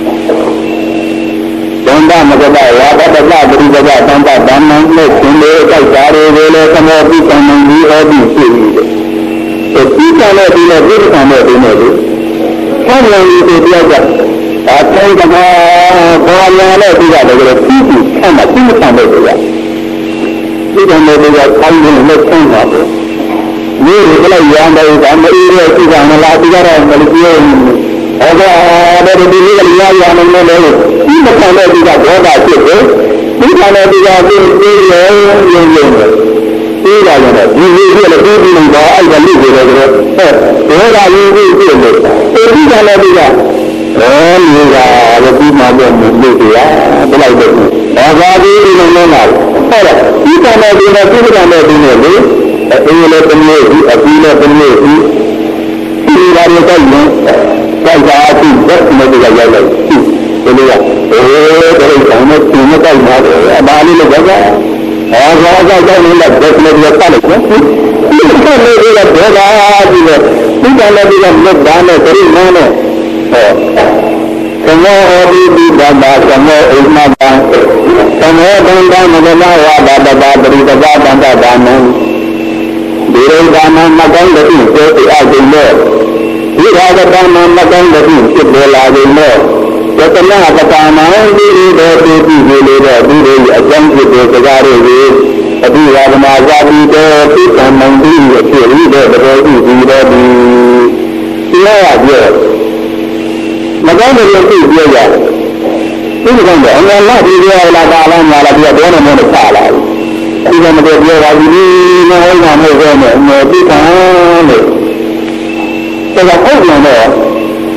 သံဃာမဂ္ဂဝါဒတ္တပရိပဒသံဃာဓမ္မနဲ့ရှင်လေးကြိုက်တာတွေကိုလည်းကမောဒီကံမိုင်းလေးဟောပြီးရှိတယ်ဒီကံနဲ့ဒီနဲ့ဒီကံနဲ့ဒီနဲ့လေဆံရည်တွေပြောကြအတိုင်းကဘာဘာလာလဲဒီကလည်းပြီးပြီးဆံမှာသိမဆံလို့ပြောရဒီကံနဲ့ဒီကခိုင်းနေလို့ဆံပါဘူးဒီလိုကလည်းရံတယ်ဒါမအေးရဲ့ဒီကံလာဒီကတော့မလို့ပြောဟောတော့ဒီလိုကလည်းရရမယ်လို့ဒီမဆံတဲ့ဒီကဒေါသဖြစ်တယ်ဒီကံနဲ့ဒီကပြီးပြီးရဲရုံရုံပဲဒီကလည်းဒီလိုကလည်းပြီးပြီးတော့အဲ့ဒါလိနေတယ်ဆိုတော့ဟဲ့ဒေါသရင်းပြီးပြီးလို့ဒီကလည်းဒီကအဲလူကလည်းပြီးမှတော့မလို့ပြရဘယ်လိုက်လဲဘာသာပြီးဒီလိုလုံးလာဟုတ်လားဒီကံနဲ့ဒီနဲ့ဒီကံနဲ့ဒီနဲ့လေအေးလည်းတမျိုးဒီအပြီးလည်းတမျိုးဒီဒီလာရတဲ့ရင်စိုက်တာအပြီးဘက်နဲ့ဒီကရောက်လိုက်ဒီလိုကအေးဒါလည်းကောင်းတဲ့ဒီနဲ့တိုက်မှာအပါလေးလည်းကြောက်တာအဲဘာသာကြောက်လို့လည်းဘက်နဲ့ဒီကပတ်လိုက်နော်ဒီကံနဲ့ဒီကဒေါသဒီနဲ့ဒီကံနဲ့ဒီကမြတ်တာနဲ့ပြိမာနဲ့ကမောဒီဒီဘာသာကမောအိမတံကမောဘန္ဒမဂလဝါဒတတာပရိတပါတန္တဒါနံဒီရိဒါနမကောင်းတဲ့စေတိအကျိမောဒီရာဂတမမကောင်းတဲ့ဖြစ်ပေါ်လာခြင်းမောယတနာပတာမံဒီဒီတော်ဒီဒီလေးတော့ဒီလိုအကျဉ်းဖြစ်တဲ့စကားတွေကိုအဘိဝါဒနာဇာတိတော်သိတံမံဒီရဲ့ဖြစ်ပြီးတော့တော်ဒီဒီတော်ဒီတရားရပြောမကောင်းတဲ့လူသိပြောရတယ်ဒီလိုကတော့အမှန်လားဒီပြောလာတာလားညာလားပြောတော့မလို့ပါလာဘူးဒီကမပြောပြောပါဘူးဒီမဟုတ်တာမဟုတ်ဘူးနဲ့အမေသိတာလို့ဒါကဟုတ်တယ်တော့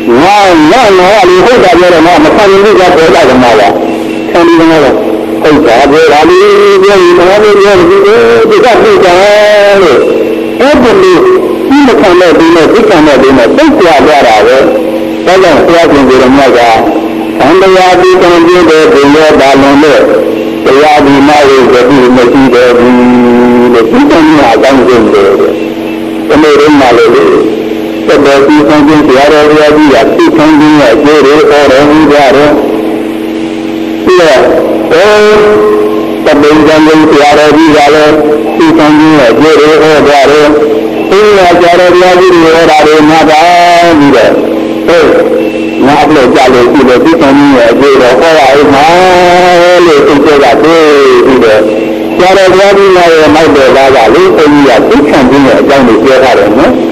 Now, now, now, I hope that you're not a funny look at the other mother. Tell me another. Oh, God, I leave you, you know, you got me down. Every you cannot do it, you cannot do it. Think you are that hour. Tell them, so I can do the mother. And the Yadi can do the Lord Balon. The Yadi married the Messiah, the people are going to do it. The Mary Malay. The body something the other way, the active something like Jerry or any other. Here, all the Benjamin, the other way, see something like Jerry or the other. Here, the other way, the other mother, either. Oh, not the Jolly, the becoming a Jerry or I might think that day either. The other way, my brother, we are two something like down the other.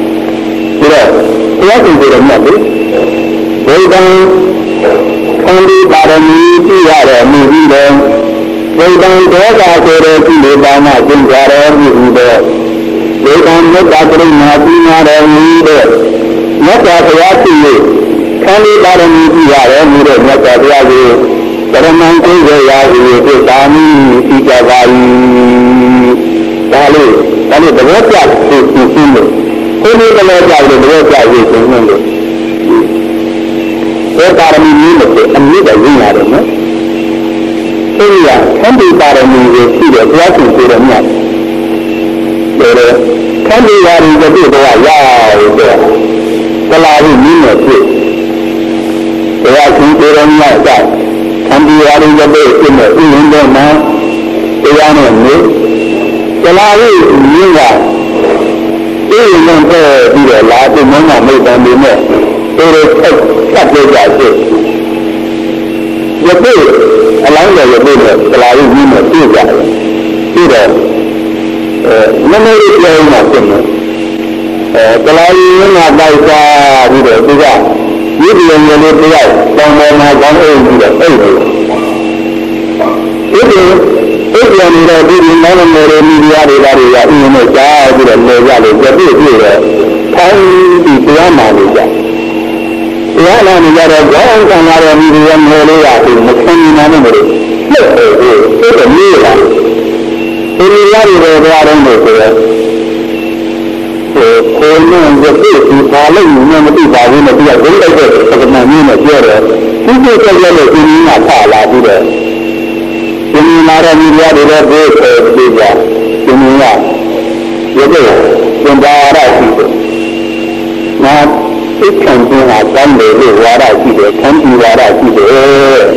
What is it? They don't only Barami, the other movie there. They don't go out there to live by my finger every day. They don't look at the nothing out of me there. Not that I have to you. Only Barami, the other movie, not that I have you. But a man can go out with the Dami, the Javali. Dali, Dali, the work is to see. Only the Lord God will work out with him. What are we doing? And we are doing it. So we are twenty parameters to see the blessing to the net. Can we are in the people are yard there? The Lord is in it. They are considering like that. Can we are in the base in the window now? They are in it. The Lord is in it. They don't be a lot of money made them be more. They will cut their jacket. The pay along the business, the life is in a two guy. See that? No more is very nothing. The life is not like that with a big guy. You be in the little guy, don't know my one age with a baby. If you if you need a big man and a media, they are in a guy with a leg, the big here. Time the grandmother. The other is a long time out of medium area in the twenty memory. Look, it's a mirror. It is not even around the so, Coleman, the fish, you follow you, never be by him, be a good idea for the man of Jera. People say, well, it's in my car, I do that. In another media, they are great for the big guy. In the yard. You do it. When there are people. Now, it can be a Sunday, what I see there, can be what I see there.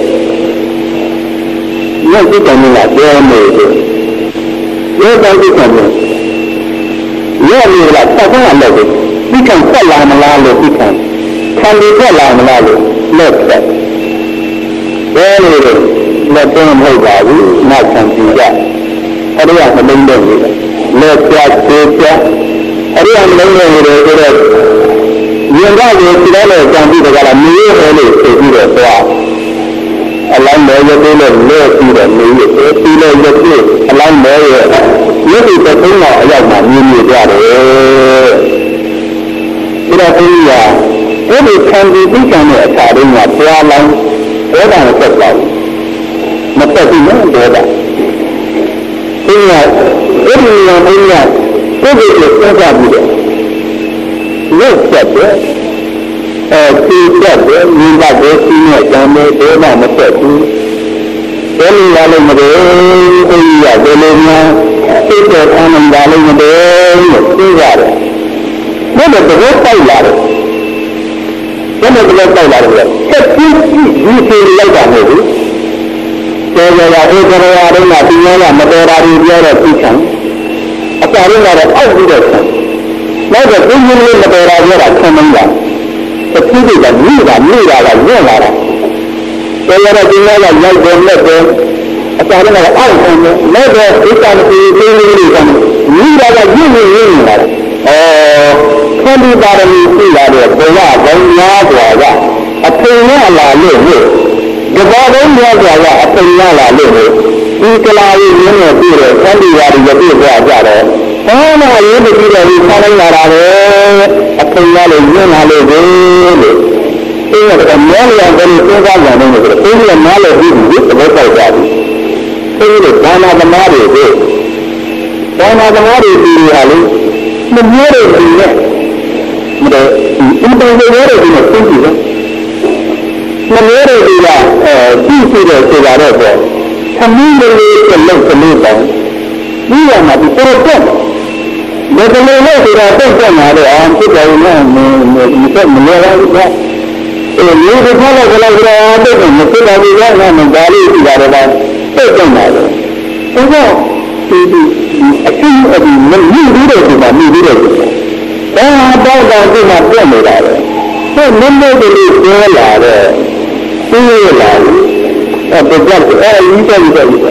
No, it can be like their neighbor. You don't be coming. You are like something I love it. We can sell on a lot of people. Can we sell on a lot of let's say. Well, let them hold out, not something that. I don't have to bring them with it. Let's just take that. I don't have to bring them with it. You know, you can let them be the guy, me, and it's a bit of that. Along there, you do the love, you know, you feel it, you feel along there. Nếu thì tôi thấy họ ở mà như nhiều ra rồi, cái đó thì là nếu thì tham dự cái cái này cả đến nhà qua lâu, ở đó là thật lâu, mà tôi thì nhớ được đó. Thế là nếu thì là bây giờ cái việc được nó ra gì đó, nếu chặt đấy, khi chặt đấy, nhìn vào cái gì này cho nên thế nào mà chặt đi, thế là lên mà để bây giờ để lên nha. People come and valley in the water. What is the work I got? What is the work I got? You feel like that, maybe. So, there are other areas, nothing else, another area of teaching. A carrying out of all direction. Now, the thing you know, the area of coming down. The people that need that, need that, like you are. So, there are things like like them, let them. I don't know how to never it can be really you are a human oh twenty bottom see that the law don't know a thing la live the bottom was a thing la live you can lie in the period twenty yard the people are there oh no you be the calling that a thing la live ဒီကတည်းကမောလျံတယ်စဉ်းစားကြတယ်ဆိုတော့ဒီကနားလည်းပြီးပြီသဘောပေါက်ကြပြီအဲဒီဒါနာသမားတွေကိုဒါနာသမားတွေဒီဟာလေမမျိုးတွေဒီနဲ့မတော်ဒီအင်တာနက်ရဲ့ဒီနဲ့သိကြည့်တယ်မမျိုးတွေဒီကအဲသိရှိတယ်ဆိုတာတော့ပေါ့သမီးလေးလေးကလောက်ကလေးတောင်ဒီကမှာဒီပေါ်တော့ဘယ်လိုလဲဆိုတာသိကြမှာတော့အောင်ဖြစ်တယ်နော်မမဆက်မလဲဘူးကအဲမျိုးတစ်ခါတော့လည်းကြတော့တိတ်မဖြစ်ပါဘူးကနော်မဒါလေးရှိတာတော့သိကြမှာတော့အဲတော့ဒီဒီအချင်းအဒီမမြင်ဘူးတဲ့ဒီမှာမြင်ဘူးတဲ့ဒါတော့တော့ဒီမှာပြတ်နေတာပဲသူနည်းနည်းလေးပြောလာတော့သိရလာဘူးအဲပြတ်အဲဒီတက်တက်အဲ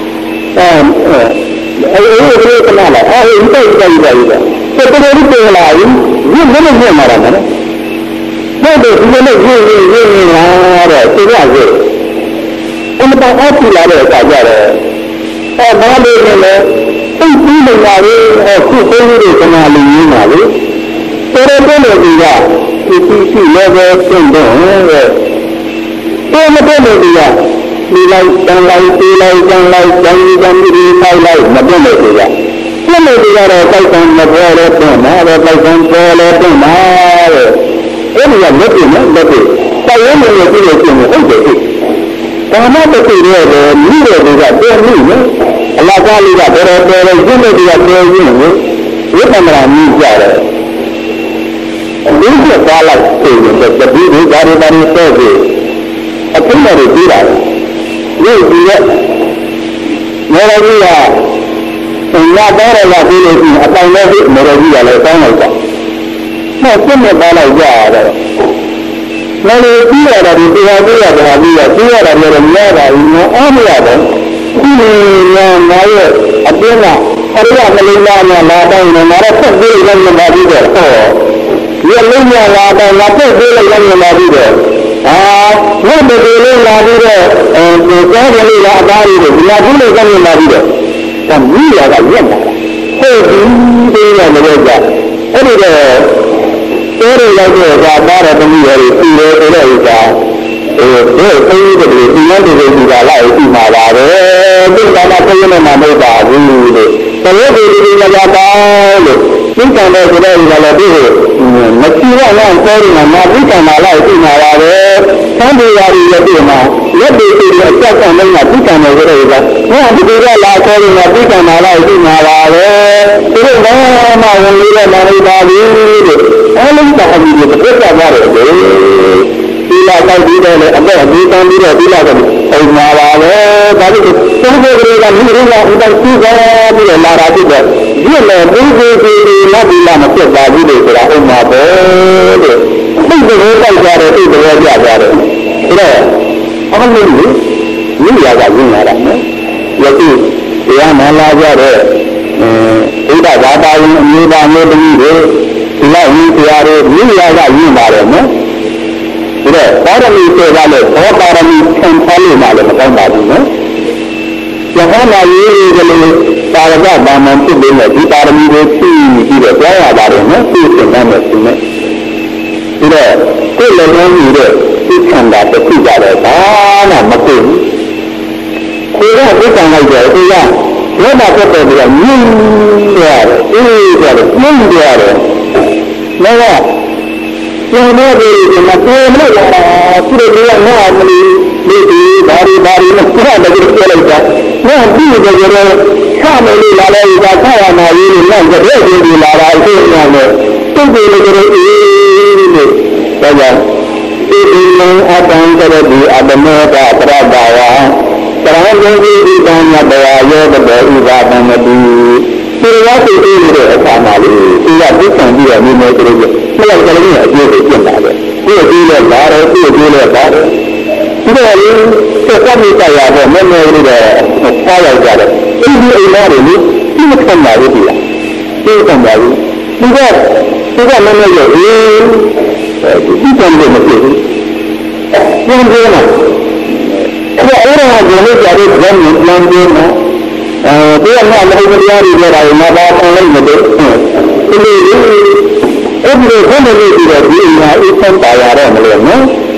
အဲဒီလိုကနာလာအဲဒီတက်တက်တက်တက်တော်တော်လေးပြောလာရင်ဒီမင်းနဲ့မှာတာနော်ဟုတ်တယ်ဒီလိုရေးရေးရေးလာတော့သိရစေအမှန်တော့အပြလာတဲ့အခါကျတော့အဲဘာလို့လဲသိပြီးနေတာလေအခုသိနေတဲ့ကနာလေးရင်းပါလေတော်တော်လေးတွေကဒီဒီရှိလဲပဲသိတော့ရဲ့တော်မတော်တွေကဒီလိုက်တန်လိုက်ပြေးလိုက်တန်လိုက်ကြံကြံပြီးခိုက်လိုက်မပြတ်လို့တွေကပြတ်လို့တွေကတော့တိုက်တန်မပေါ်တော့ပြန်တာတော့တိုက်တန်ပေါ်လဲပြန်တာတဲ့အဲ့ဒီကလက်ပြနော်လက်ပြတိုက်ရမယ်လို့ပြောလို့ရှိရင်ဟုတ်တယ်ဒါမှမဟုတ်တဲ့တော့မိတဲ့တွေကပြန်မိနော်အလားကားလေးကတော်တော်တော်ရင်းတဲ့တွေကပြောရင်းကိုဝိပ္ပန္နရာမြည်ကြတယ်ဒီကကားလိုက်ပြင်တဲ့တပည့်တွေဒါတွေဒါတွေဆိုပြီးအခုမှတွေပြီးတာလေဒီရဲ့မေရကြီးကငါတော့ရလာပြီးလို့ရှိရင်အတိုင်းလည်းမေရကြီးကလည်းတောင်းလိုက်တာမှတ်ပြတ်နဲ့ပါလိုက်ကြတော့လည်းပြီးရတာဒီတရားပြီးရတာပြီးရပြီးရတာလည်းမရပါဘူးနော်အားမရတော့ဒီလိုငါရဲ့အပြင်းကအရိယမလိမ္မာများလာတိုင်းနဲ့ငါတော့ဆက်ပြီးလည်းမလာပြီးတော့ဟောဒီလိမ္မာလာတိုင်းငါဆက်ပြီးလည်းမလာပြီးတော့အာဘုဒ္ဓဒီလေးလာပြီးတော့အဲဒီကျောင်းကလေးကအသားကြီးတွေဒီလာဘူးလေးကလည်းလာပြီးတော့ဒါမိရကရက်တာဟုတ်ပြီဒီလိုလည်းကြအဲ့ဒီတော့တိုးရရောက်တဲ့ကသားတော်သမီးတွေပြီးတယ်ဆိုတဲ့ဥစ္စာအဲဘယ်သိတဲ့ဒီဒီလိုတွေဒီကလာပြီးမှာပါပဲဒီကလာခရင်နဲ့မဟုတ်ပါဘူးလို့တကယ်ဒီဒီလာကြပါလို့သိကံတဲ့ဆိုတဲ့ဥစ္စာလည်းဒီမချီရအောင်ပြောရမှာသိကံလာလိုက်ပြီးမှာပါပဲသံဃာရီရဲ့ဒီမှာလက်တွေတွေအကျက်ကံနဲ့သိကံတဲ့ဆိုတဲ့ဥစ္စာဟောဒီကလာခေါ်ရမှာသိကံလာလိုက်ပြီးမှာပါပဲဒီလိုမှမဝင်လို့လည်းမဟုတ်ပါဘူးလို့အဲလိုတာအပြီးဒီပြတ်သွားတယ်လေဒီလာတိုက်ပြီးတော့လည်းအသက်အပြီးတန်းပြီးတော့ဒီလာတော့ပုံမှာပါပဲဒါပေမဲ့သုံးဖို့ကလေးကမိရင်းလာဥပ္ပစီကပြီးတော့လာတာဖြစ်တော့ဒီလိုဘုရားကြီးလာပြီးလာမဖြစ်ပါဘူးလို့ဆိုတာဥမာပဲတဲ့သိတဲ့တိုက်ကြတယ်သိတဲ့ကြကြတယ်ဒါတော့အမှန်လို့မိရကဝင်လာတာနော်ယခုတရားမှလာကြတဲ့ဘုရားဘာသာဝင်အမျိုးသားမျိုးသမီးတွေဒီလောက်ကြီးတရားတွေမိရကဝင်ပါတယ်နော်ဒါတော့ပါရမီဆိုတာလည်းဘောပါရမီဆံထားလို့မှလည်းမကောင်းပါဘူးနော်ယဟနာရေးကလေးပါရကဘာမှဖြစ်နေတယ်ဒီပါရမီတွေဖြည့်ပြီးတော့ကြားရပါတယ်နော်သိစင်တယ်ဆိုနေပြီးတော့ကိုယ်လည်းလုံးပြီးတော့သိခံတာတစ်ခုကြတော့ဘာမှမသိဘူးကိုယ်ကသိခံလိုက်တယ်ကိုယ်ကလောဘဖြစ်တဲ့ပြီးတော့မြင်းရတယ်အေးကြတယ်မြင်းရတယ်လည်းကျန်တဲ့ဒီမှာကိုယ်လို့လာသူတို့ကငါ့အမလီဒီဒီဘာရီဘာရီနဲ့ပြောတယ်ပြောလိုက်တာငါပြီးတယ်ကြတော့ခမလေးလာလိုက်တာခရနာရေးနဲ့နောက်ကြတဲ့ဒီလာတာအစ်ညာနဲ့တုတ်တယ်ကြတော့အေးလို့ဒါကြောင့်ဒီဒီလုံးအတန်ကြတဲ့ဒီအတမေကပရဒါဝါသရဏဂုံဒီတံမြတ်တရားရောတဲ့ဥပါဒံမတူဒီလိုသိသေးတဲ့အခါမှာလေဒီကသိခံပြီးတော့နေနေကြလို့မလောက်ကလေးအပြည့်ကိုပြင်လာတယ်ဒီအပြည့်နဲ့လာတယ်ဒီအပြည့်နဲ့ပါတယ်ဒီလိုလေစက်ကနေတရားတော့မနေလို့တော့ထားရောက်ကြတယ်ဒီဒီအိမ်သားတွေလေဒီမခံပါဘူးဒီလားဒီခံပါဘူးဒီကဒီကမနေရအေးဒီကံတွေမဖြစ်ဘူးဘယ်လိုလဲအဲ့ဒါအဲ့ဒါကိုလည်းကြားရတဲ့ဉာဏ်ဉာဏ်တွေနော်အဲဒီကမှမဟုတ်တရားတွေပြောတာကိုမပါအောင်လိုက်မလို့ဒီလိုအဲ့ဒီကိုဘယ်လိုလုပ်ပြီးတော့ဒီအရာအဆန်းပါရတော့မလို့နော်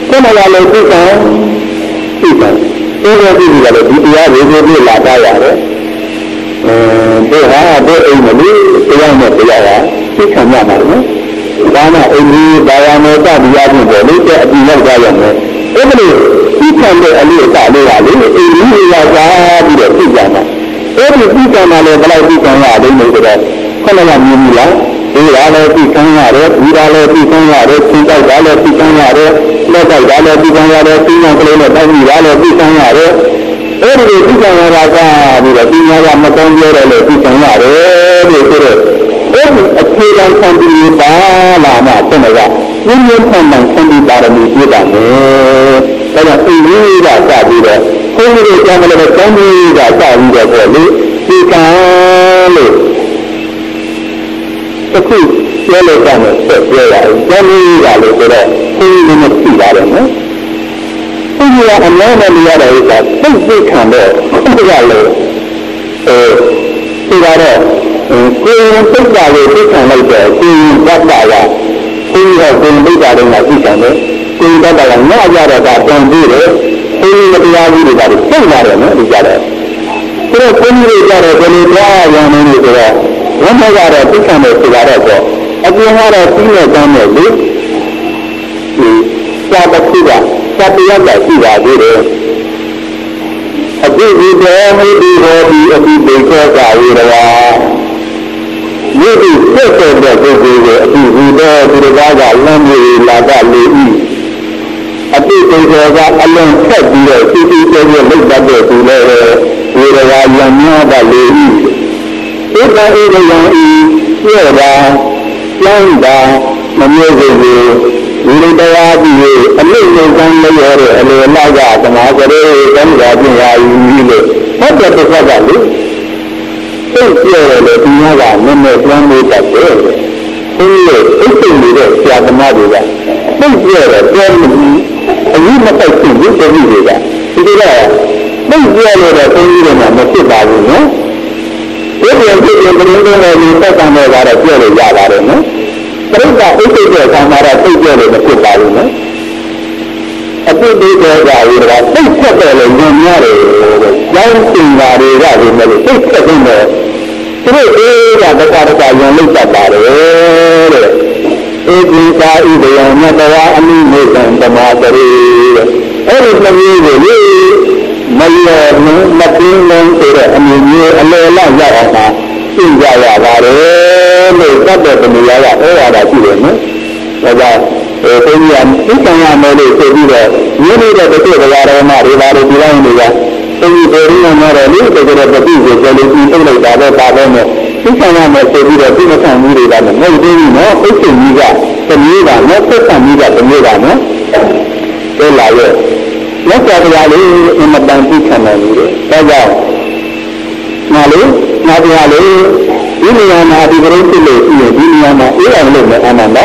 Come on, let's do that. Everybody got a video, they la tire. They have their own money, they are not there. They come on. Dana only diameter the other body at the young diameter. Every he can be a little salary, a little Pijama. Every Pijama level Pijama, they make it. Colonel Mumila, we are Pijama, we are Pijama, Pita Gala Pijama, Leta Gala Pijama, Pina Gala Pijama. Every Pijama Raga, with a Pijama Matangia, Pijama, every a kid and somebody Lama, Senaga. When you come and somebody Barami, you don't know. But I think we got that either. Only the family of a family got that either. You can live. The quick, yellow family, yeah, family got it. Only the next two got it. When you are a man and the other is that, think they can do. Something got it. So, got it. Queen took that way, took on like that, Queen got that way. Queen has been big out in that weekend. Queen got that one, not yet at that don't do it. Queen got the idea that it's still not in it, we got it. So, Queen got it, when you drive on into the one I got a big kind of cigarette. If you had a female down there, you start a cigar, start the other cigar, did it. A big video, maybe a big baker, I would Maybe second that they will be there to the Gaga, Lammy, Lada, Lady. I think they have a long cut here, city they will look back there to the with a Yamada lady. If I eat a young E, Yada, Landa, Mamuzi, really they are the a little young layer, and a Laga, and I got it, and I really. What does the Gaga do? Don't fear the Pinaga, no more one way that way. Only it's only the Siakamada. Don't fear it, and you must have seen this every day. It is there. Don't fear it, only the Masibabu, no? If you are getting the Indian and you take on the Yara, Yara, no? But if that is the Samara, take care of the Sibabu, no? A few days ago, I would have taken care of the Yara, young thing that is out in the take care of the Today, the Karaka young look at that. It is either another animation, the Matari. Every music, Mayor, Latin, I mean, you and Lola Yara, in Yara, they got the Maya, or that you know. About a thing, you can know they say, you need to take a lot of money, a lot of behind so you very not a little bit of the people, so they people like that, you cannot say that people can read that. No, they know, it's a Niga, the Niga, not just a Niga, the Niga, no? They lie. Not that they are in the Bantu Canal. That's all. Nalu, Nabiale, Indiana, the great village, Indiana, Iran, Amanda.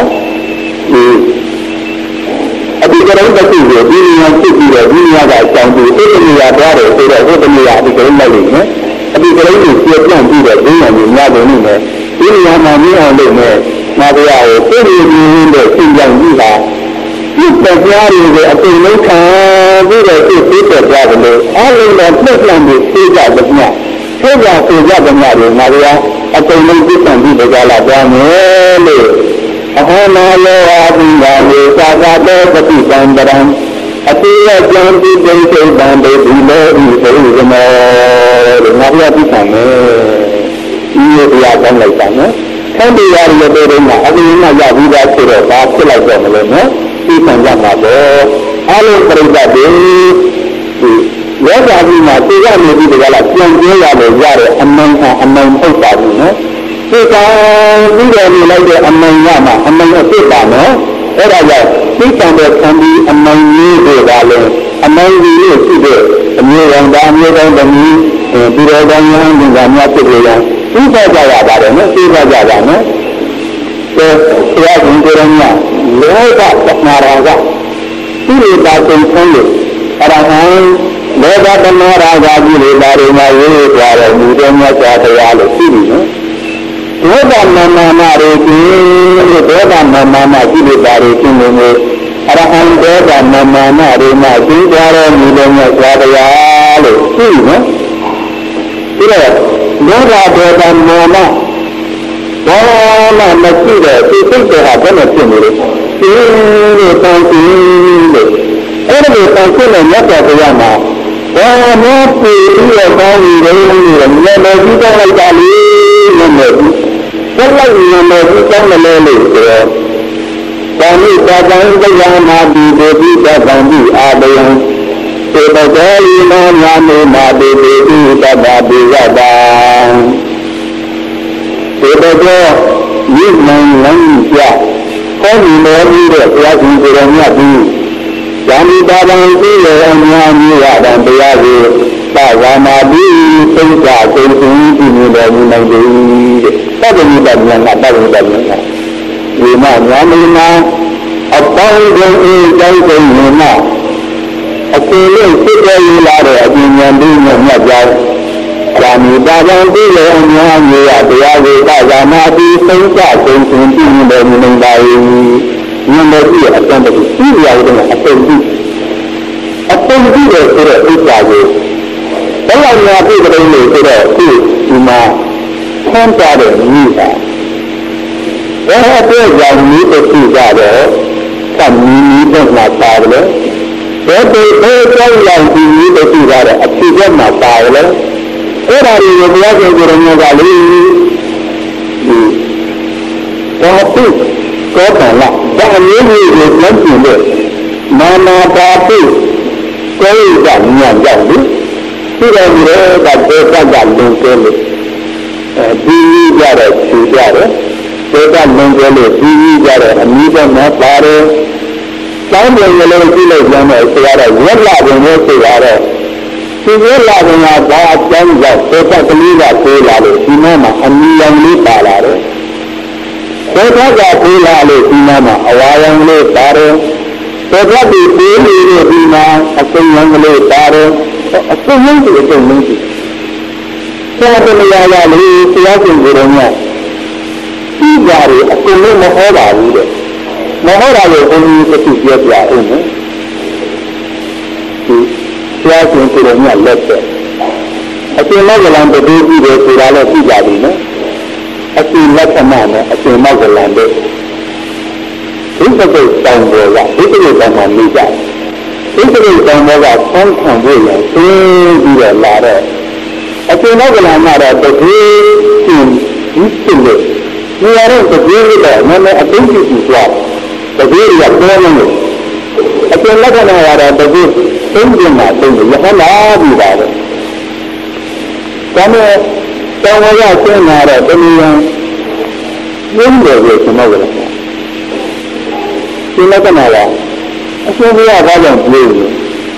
I think that the people, Indian city, Indiana, County, Italia, Brother, so that Italia, the great valley, I think that it is your plan to the Indian, Indiana, Indiana, Indiana, Nadia, Indian, the Indian Viva. If the Gary is a thing, no can do the people traveler, all in the Portland is still at the map. So that is the Maria, a thing no different to the Galabano. Ahana Abinga, Saka, the Pisandaran, a Tia Janti, they say, and they below you, so is the Maria Pisane. You are done like that, no? Can be out of the building, I mean, I got you back to the back like that, no? You can run my door. I don't think that they what are we not? They are maybe the Galatian, they are the Yara, among among Opa, you know? They can do any like the among Yama, among a Pita, no? What are that? They can be among you, darling, among the new people, the new one down, you down the new, the old one, and the Yama. These are Java, no? These are Java, no? So, they are in Gurana, Loga, Naraga. He is back in Sunday. Arahan, Loga, Naraga, Gilibari, my way, while you don't know that they are the city, no? Loga, Mama, Loga, Mama, Gilibari, Arahan Deva Namana Rima Singara Milenya Swadaya Lo See no? Sila Deva Deva Nama Dava Nasira Sita Hadana Simile Sile Tansile Ere Tansile Nata Dayama Dava Nati Ria Dani Rene Nene Vita Dali Nene Sala Nene Vita Nene Kami kadang bayana di dewi kadang di abayan. Sebagai nama nabi dewi kadang di kadang. Sebagai yang lainnya, kami melihat yang kurangnya di. Kami kadang tidak hanya dan berada pada nabi sejak ini dan nabi. Tapi tidak yang apa yang tidak. Lima lima apa yang ini jadi lima. Asalnya kita ilara ajinya dunia nyajar. Kami dalam dia hanya ada ada dalam hati sengkak sengkak ini dan mengenai yang berdia akan berisi yang dengan apa itu. Apa itu dia sudah itu. Kalau nabi berani sudah itu lima kontra ini. Apa yang ini terjadi? Kami ini pernah tahu. Apa yang ini terjadi? Apa yang tahu? Orang yang berada di dalam kali, tapi katalah, jangan ini nanti deh. Mana tapi kau jangan jadi, tidak boleh ada gantung kali. Ini jadi sudah. Kita menjadi sini jadi, ini pun ada. Kami menjadi sini jadi, sekarang jelas dengan sekarang. Sekarang dengan bahat jangan kita kelihatan selalu. Sini mah ini yang lupa lalu. Kita tak selalu sini mah awal yang lupa lalu. Kita di sini di mana apa yang lupa lalu. Apa yang itu itu mungkin. Kita melihat lalu siapa gurunya. Jari aku ni mahara ni, mahara ni kami ketika dia ini, siapa yang kurangnya lepas. Aku nak jalan berdiri di surala tiga ini, aku nak mana, aku nak jalan deh. Itu tu tanggung jawab, itu tu tanggung jawab, itu tu tanggung jawab tanggung jawab, itu dia lara. Aku nak jalan mana berdiri, itu tu. Ni orang berdiri dah, mana apa yang dibuat, berdiri apa yang ni? Apa yang lakukan orang berdiri, tinggi mana tinggi, yang lagi dah. Kami tahu orang yang ada berian, ini dia semua orang. Sila kan orang, asal dia ada yang beli.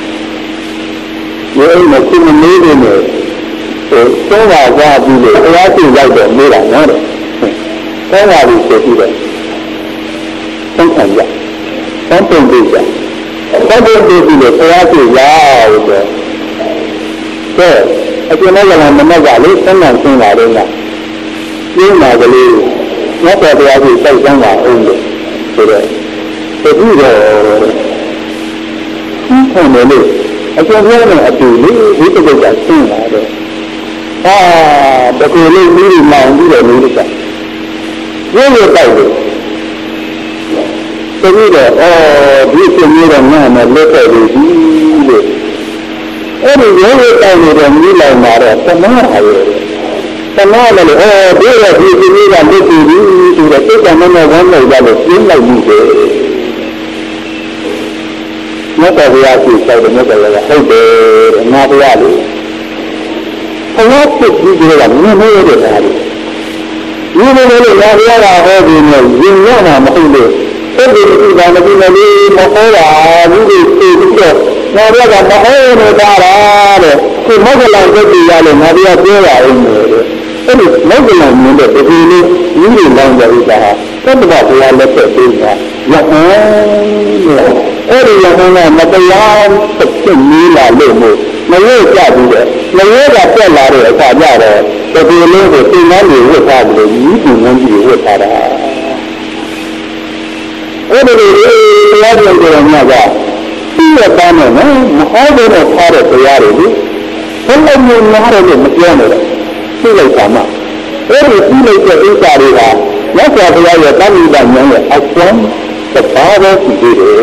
Ia mesti menilai ni, semua orang beli, orang tu jadi murah, mana? Kau ada sesuatu, kau tanya, kau tanya, kau tanya dia, kau ada jauh. Kau, aku nak jalan mana jalan, senang senang ada. Ini nak jalan, nak ada lagi senang ada. Sudah, jadi dah. Kau ni, aku ni aku ni, itu juga senang ada. Ah, aku ni ni mau ni dah ni dah. Ini tahu. Jadi dah, oh, dia semua nama lepas itu. Ini dia tahu dia ni lah marah, sama ada. Sama ada, oh, dia dia semua dia tu sudah kita mana mana dah ini lagi tu. Maka dia tu saya maka lah, hey, nak dia tu. Kalau tu dia ni ni dia ada. Ini boleh lari arah ini, ini nama mungkin. Tapi kita nak ini mahal, ini itu. Nari ada mahal ni darah. Semua jalan kita jalan, nari ada jalan ini. Tapi semua jalan ini, ini ini jalan dari dah. Kan tak boleh lepas dia. Yang mana? Ada yang mana? Macam yang seperti ni lah lemu. Mereka jadi, mereka dapat lari saja dah. Tapi mereka tu nanti buat apa? Ini tu nanti buat apa? အဲ့ဒီလိုတရားကျင့်ကြရမှာကသူ့ရဲ့သားနဲ့နော်မဟုတ်တဲ့ထားတဲ့တရားတွေလေဘယ်လိုမျိုးနားရလို့မပြောနဲ့သိလိုက်တာမှအဲ့ဒီသိလိုက်တဲ့ဥစ္စာတွေကမြတ်စွာဘုရားရဲ့တဏှိတဉာဏ်ရဲ့အစွမ်းသဘာဝရှိသေးတယ်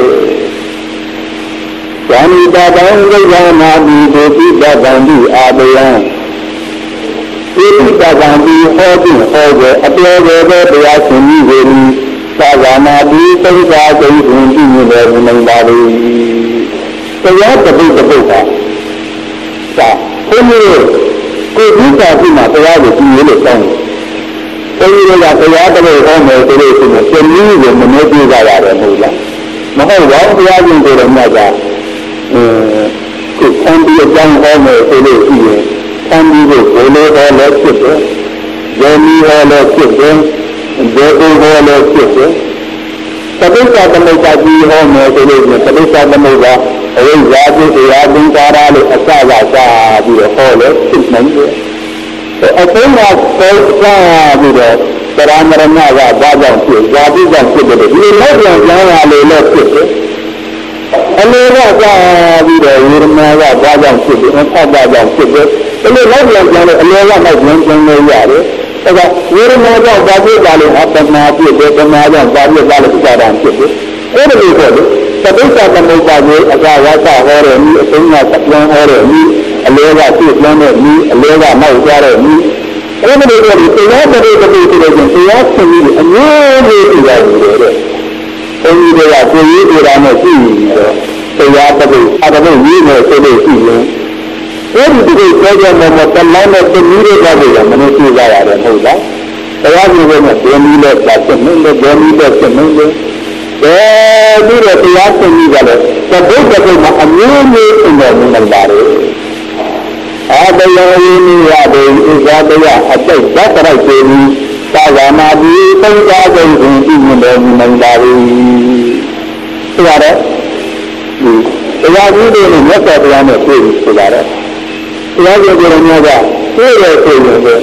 ။ဉာဏ်တာတံဝိဇ္ဇာနာတိဒုတိတတံတိအာတယံဒီတိတတံတိဟောတိဟောရဲ့အပြောရဲ့တရားရှင်ကြီးကိုသာဂာနာတိသိက္ခာစိတ်ဝင်ကြည့်နေတယ်ဘုံပါလေ။တရားတပိတပုတ်ပါသာဘုန်းကြီးကိုဒီစာကြည့်မှာတရားကိုကြည့်ရလို့တောင်းတယ်ဘုန်းကြီးကတရားတပိတ်ဟောမယ်ဆိုလို့ရှိရင်ရှင်ကြီးကိုမနှိုးပြကြရတယ်မဟုတ်လားမဟုတ်ပါဘူးတရားကျင့်ကြတယ်မြတ်ကအင်းကိုဆန်းပြီးအကြောင်းဟောမယ်ဆိုလို့ရှိရင်ဆန်းပြီးကိုဘယ်လိုဟောလဲဖြစ်တယ်ဇေမီဟောလဲဖြစ်တယ်ဇေတုဟောလဲဖြစ်တယ်သတိကသမုပ္ပါဒ်ကြီးဟောမယ်ဆိုလို့ရှိရင်သတိကသမုပ္ပါဒ်အဝိဇ္ဇာတိတရားသင်္ကာရလို့အစကစားပြီးတော့ဟောလဲဖြစ်နိုင်တယ်အဆုံးကပေါ်စားပြီးတော့သရမရဏကဘာကြောင့်ဖြစ်ဇာတိကြောင့်ဖြစ်တယ်ဒီလိုပြန်ပြန်လာလို့လည်းဖြစ်တယ်အလိုကစားပြီးတော့ဝေဒနာကဘာကြောင့်ဖြစ်တယ်အဖတ်ကြောင့်ဖြစ်တယ်ဒီလိုလိုက်ပြန်ပြန်လို့အလိုကလိုက်ပြန်ပြန်လို့ရတယ်အဲဒါဝေဒနာကြောင့်ဘာဖြစ်ပါလဲအပ္ပနာဖြစ်တယ်ပမာကြောင့်ဘာဖြစ်ပါလဲဥပါဒံဖြစ်တယ်အဲ့ဒီလိုဆိုလို့သတိကသမုပ္ပါဒ်ကိုအကဝါသဟောတယ်ဤအဆုံးကသပြန်ဟောတယ်ဤအလိုကပြည့်စုံတဲ့ဤအလိုကမောက်ကြတဲ့ဤအဲ့ဒီလိုဆိုလို့တရားတည်းတည်းဆိုလို့တရားဆင်းပြီးအမျိုးမျိုးပြရတယ်တဲ့ဘုန်းကြီးတွေကကိုယ်ရေးတရားနဲ့ရှိနေတော့တရားတည်းအတည်းရေးနေဆိုလို့ရှိရင်အဲ့ဒီဒီကိုကြောကြမှာတလန်းနဲ့တမီးတွေကလည်းမနှိုးပြကြရတယ်ဟုတ်လားတရားကြီးကလည်းဒုမီနဲ့ပတ်သက်နေတယ်ဒုမီနဲ့ဆက်နေတယ်အဲဒီတော့တရားဆင်းပြီးကြတယ်သဘုတ်တကုတ်မှာအမျိုးမျိုးသင်တော်မူနိုင်ပါတယ်အာတယဝိနိယတေဥဇာတယအတိတ်ဓာတ်ရိုက်ပေပြီးသာဂာနာတိသိက္ခာစိတ်ကိုကြည့်မြင်တော်မူနိုင်ပါ၏ဆိုရတယ်ဒီတရားကြီးတွေနဲ့မြတ်စွာဘုရားနဲ့တွေ့ပြီးဆိုရတယ်တရားကြီးတွေများကတွေ့ရဆိုရင်ပဲ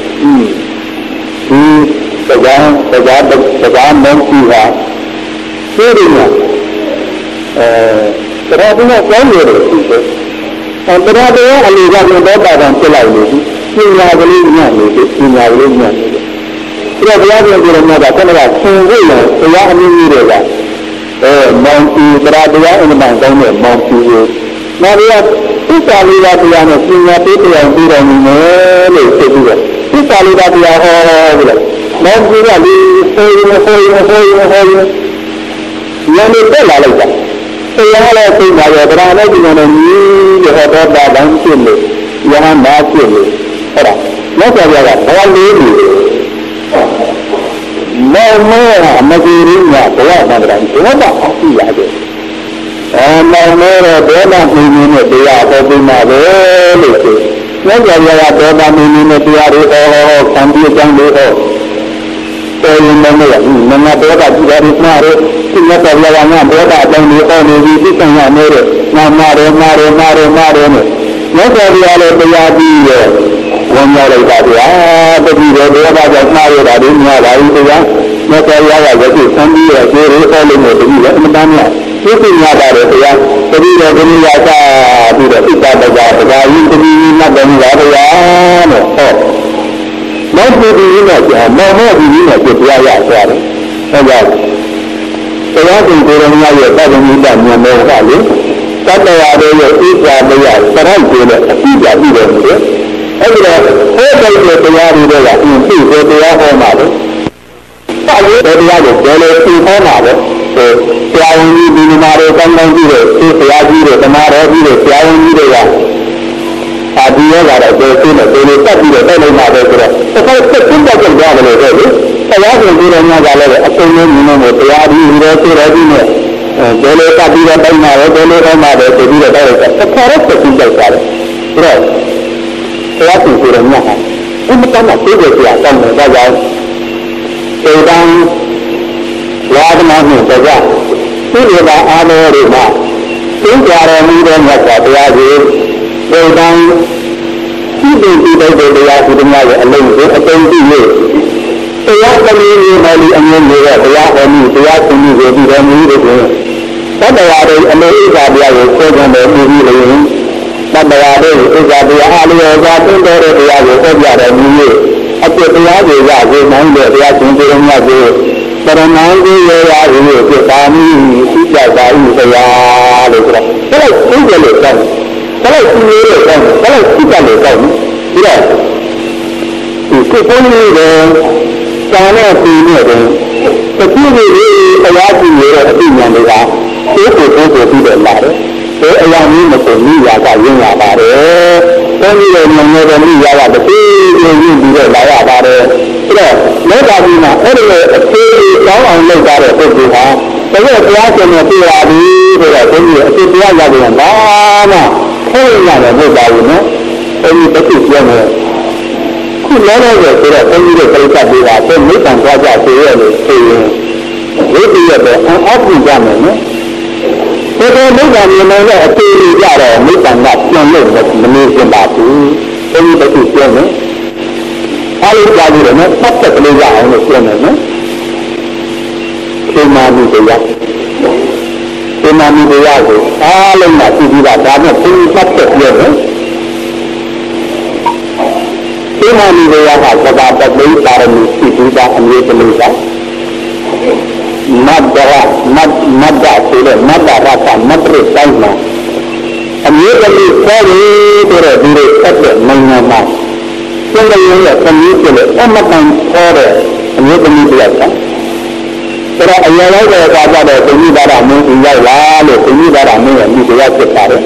ဒီတရားတရားတရားမင်းကြီးဟာသိတယ်နော်အဲတရားတော်ကောင်းတယ်ရှိတယ်အဲတရားတော်အလိုကတော့တော့တာတောင်ဖြစ်လိုက်လို့ပညာကလေးညံ့နေတယ်ပညာကလေးညံ့နေတယ်ဒါဘုရားပြောတယ်မှာကခဏကသင်ဖို့လည်းတရားအနည်းကြီးတွေကအဲမောင်ကြည့်တရားတရားအမှန်ကောင်းတဲ့မောင်ကြည့်ကိုနောက်ပြီးသစ္စာလေးပါးတရားနဲ့ပညာပေးတရားပြီးတော်မူမယ်လို့ဆိုပြီးတော့သစ္စာလေးပါးတရားဟောပြီးတော့မောင်ကြည့်ကလေးဟောရင်ဟောရင်ဟောရင်ဟောရင်ဉာဏ်နဲ့တက်လာလိုက်တာတရားလည်းသိပါရဲ့တရားလည်းဒီလိုနဲ့ညီရဟောတော့တာတန်းဖြစ်လို့ယဟန်မာဖြစ်လို့ဟုတ်လားလက်ပြပြကဘာလေးလို့မေမေမဂီရင်းကဘဝတန္တရာဘဝတာအရှိရတယ်အဲမေမေတော့ဒေနာမင်းကြီးနဲ့တရားဟောပြီးမှပဲလို့ဆိုလက်ပြပြကဒေနာမင်းကြီးနဲ့တရားတွေဟောဟောခံပြီးအကြောင်းတွေဟောတော်ရင်မမေ့ဘူးငါတော့ကကြည့်ရတယ်မှားတယ်ဒီမဲ့တော်လာငါတော့ကအတိုင်းလေးဟောနေပြီးသိဆိုင်ရနေတယ်ငါမှားတယ်မှားတယ်မှားတယ်မှားတယ်နဲ့မြတ်စွာဘုရားလည်းတရားပြီးရဲ့ဝန်ရလိုက်တာဗျာတတိယဘုရားကြောင့်မှားရတာဒီများပါဘူးတရားမြတ်စွာဘုရားကယခုဆန်းပြီးရဲ့အခြေရေးဟောလို့တတိယအမှန်တမ်းများသိသိများပါတယ်ဗျာတတိယဘုရားကပြီးတော့ဣတ္တပဇာပဇာယိတတိနတ်တော်များဗျာနဲ့ဟောနောက်ပြည်ကြီးနဲ့ကြာမောမောပြည်ကြီးနဲ့ပြရရသွားတယ်။အဲကြောင့်တရားကျင့်ကိုယ်တော်များရဲ့သဗ္ဗညိတမြတ်မောကလေတတ္တဝါတွေရဲ့ဣစ္ဆာမယသရိုက်ကိုလည်းအပြည့်ပြပြီးတယ်ဆို။အဲဒီတော့ဟောတိုက်တဲ့တရားတွေကအင်းပြည့်တဲ့တရားဟောမှာလေ။တာရေးတဲ့တရားကိုဘယ်လိုသိဟောမှာလဲ။ဟိုဆရာဝန်ကြီးဒီမှာတွေကောင်းကောင်းကြည့်တဲ့ဆရာကြီးတွေတမတော်ကြီးတွေဆရာဝန်ကြီးတွေကအာဒီရောကတော့ဒီလိုနဲ့ဒီလိုတက်ပြီးတော့တိုက်လိုက်မှာပဲဆိုတော့တစ်ခါဆက်ချင်းတက်ကြရတယ်လို့ပြောတယ်။တရားရှင်ကိုယ်တော်များကလည်းအကုန်လုံးမြင်လို့တရားဒီလိုဆိုတော့ဒီနဲ့ဒီလိုတက်ပြီးတော့တိုက်မှာပဲဒီလိုတော့မှာပဲဆိုပြီးတော့တိုက်လိုက်တာတစ်ခါတော့ဆက်ချင်းတက်ကြတယ်။ဆိုတော့တရားရှင်ကိုယ်တော်များဟာအမှန်တမ်းသိကြကြအောင်တယ်ဒါကြောင့်ေတံဝါဒနာနှင့်တရားသိရတာအားလုံးတွေမှာသင်္ကြန်တော်မူတဲ့မြတ်စွာဘုရားကိုေတံဒီဒီဒီတဲ့တရားဒီမှာရဲ့အလုံးကိုအတုံးကြည့်လို့တရားကလေးလေးမှလည်းအမြင်တွေကတရားဟောမှုတရားသင်မှုကိုဒီလိုမျိုးတွေသတ္တဝါတွေအလိုဥစ္စာတရားကိုဆွဲကြတယ်ပြီးပြီးလို့သတ္တဝါတွေဥစ္စာတရားအားလျော်စွာသင်တော်တဲ့တရားကိုဟောပြတယ်မျိုးအပြစ်တရားတွေရကိုနိုင်တဲ့တရားရှင်ကိုယ်တော်များကိုပရမန်ကိုရောရာကိုပြပါမည်သိကြပါ၏တရားလို့ဆိုတော့ဒါလည်းသိကြလို့ကောင်းဒါလည်းသိရလို့ကောင်းဒါလည်းသိကြလို့ကောင်းပြီးတော့ဒီကိုယ်ကိုယ်လေးကစာနဲ့ပြီးနေတယ်တခုလေးတရားကြည့်ရတဲ့အသိဉာဏ်တွေကကိုယ်ကိုယ်ကိုယ်ပြီးတော့လာတယ်ဒီအရာမျိုးမကိုမိရာကရင်းလာပါတယ်။ဘုန်းကြီးတို့မြင်နေတဲ့မိရာကတတိယရင်းပြီးတော့လာရပါတယ်။အဲတော့လောကကြီးမှာအဲ့ဒီလိုအခြေကောင်းအောင်လုပ်ကြတဲ့ပုဂ္ဂိုလ်ဟာတကယ်တရားရှင်နဲ့ပြရပြီဆိုတော့ဘုန်းကြီးအစ်တရားရပြန်ပါမှခဲရတယ်မဟုတ်ပါဘူးနော်။ဘုန်းကြီးတစ်ခုပြောမယ်။ခုလည်းလည်းဆိုတော့ဘုန်းကြီးတို့ပြိဿပေးတာသူမိတ္တန်ကြကြဆိုရလို့ဆိုရင်ဝိပ္ပိယပဲအောက်ပြန်ကြမယ်နော်။ဒီလိုမိစ္ဆာမြင်နိုင်တဲ့အသေးလေးကြတော့မိစ္ဆာကပြန်လို့မနေစင်ပါဘူး။အဲဒီတစ်ခုပြောမယ်။အားလုံးကြားလို့လည်းပတ်သက်ကလေးရအောင်လို့ပြောမယ်နော်။ခေမာမိတရား။ခေမာမိတရားကိုအားလုံးကသိပြီးတာဒါနဲ့ဘုရားပတ်သက်ပြောမယ်။ခေမာမိတရားကသဘာဝတ္တိပါရမီသိပြီးတာအမြဲတမ်းကမတ္တရမတ်မတ္တဆိုတဲ့မတ္တရကမတ္တရတိုင်းမှာအမြဲတမ်းပေါ်ရဆိုတဲ့ဒီလိုဆက်တဲ့နိုင်ငံမှာသင်္ကြန်ရဲ့သမီးကျတဲ့အမတန်ပေါ်တဲ့အမြဲတမ်းတရားကဒါတော့အရင်လိုက်တဲ့အခါကျတော့သင်္ကြန်ဘာမင်းကြီးရောက်လာလို့သင်္ကြန်ဘာမင်းရဲ့မိတရားဖြစ်ပါတယ်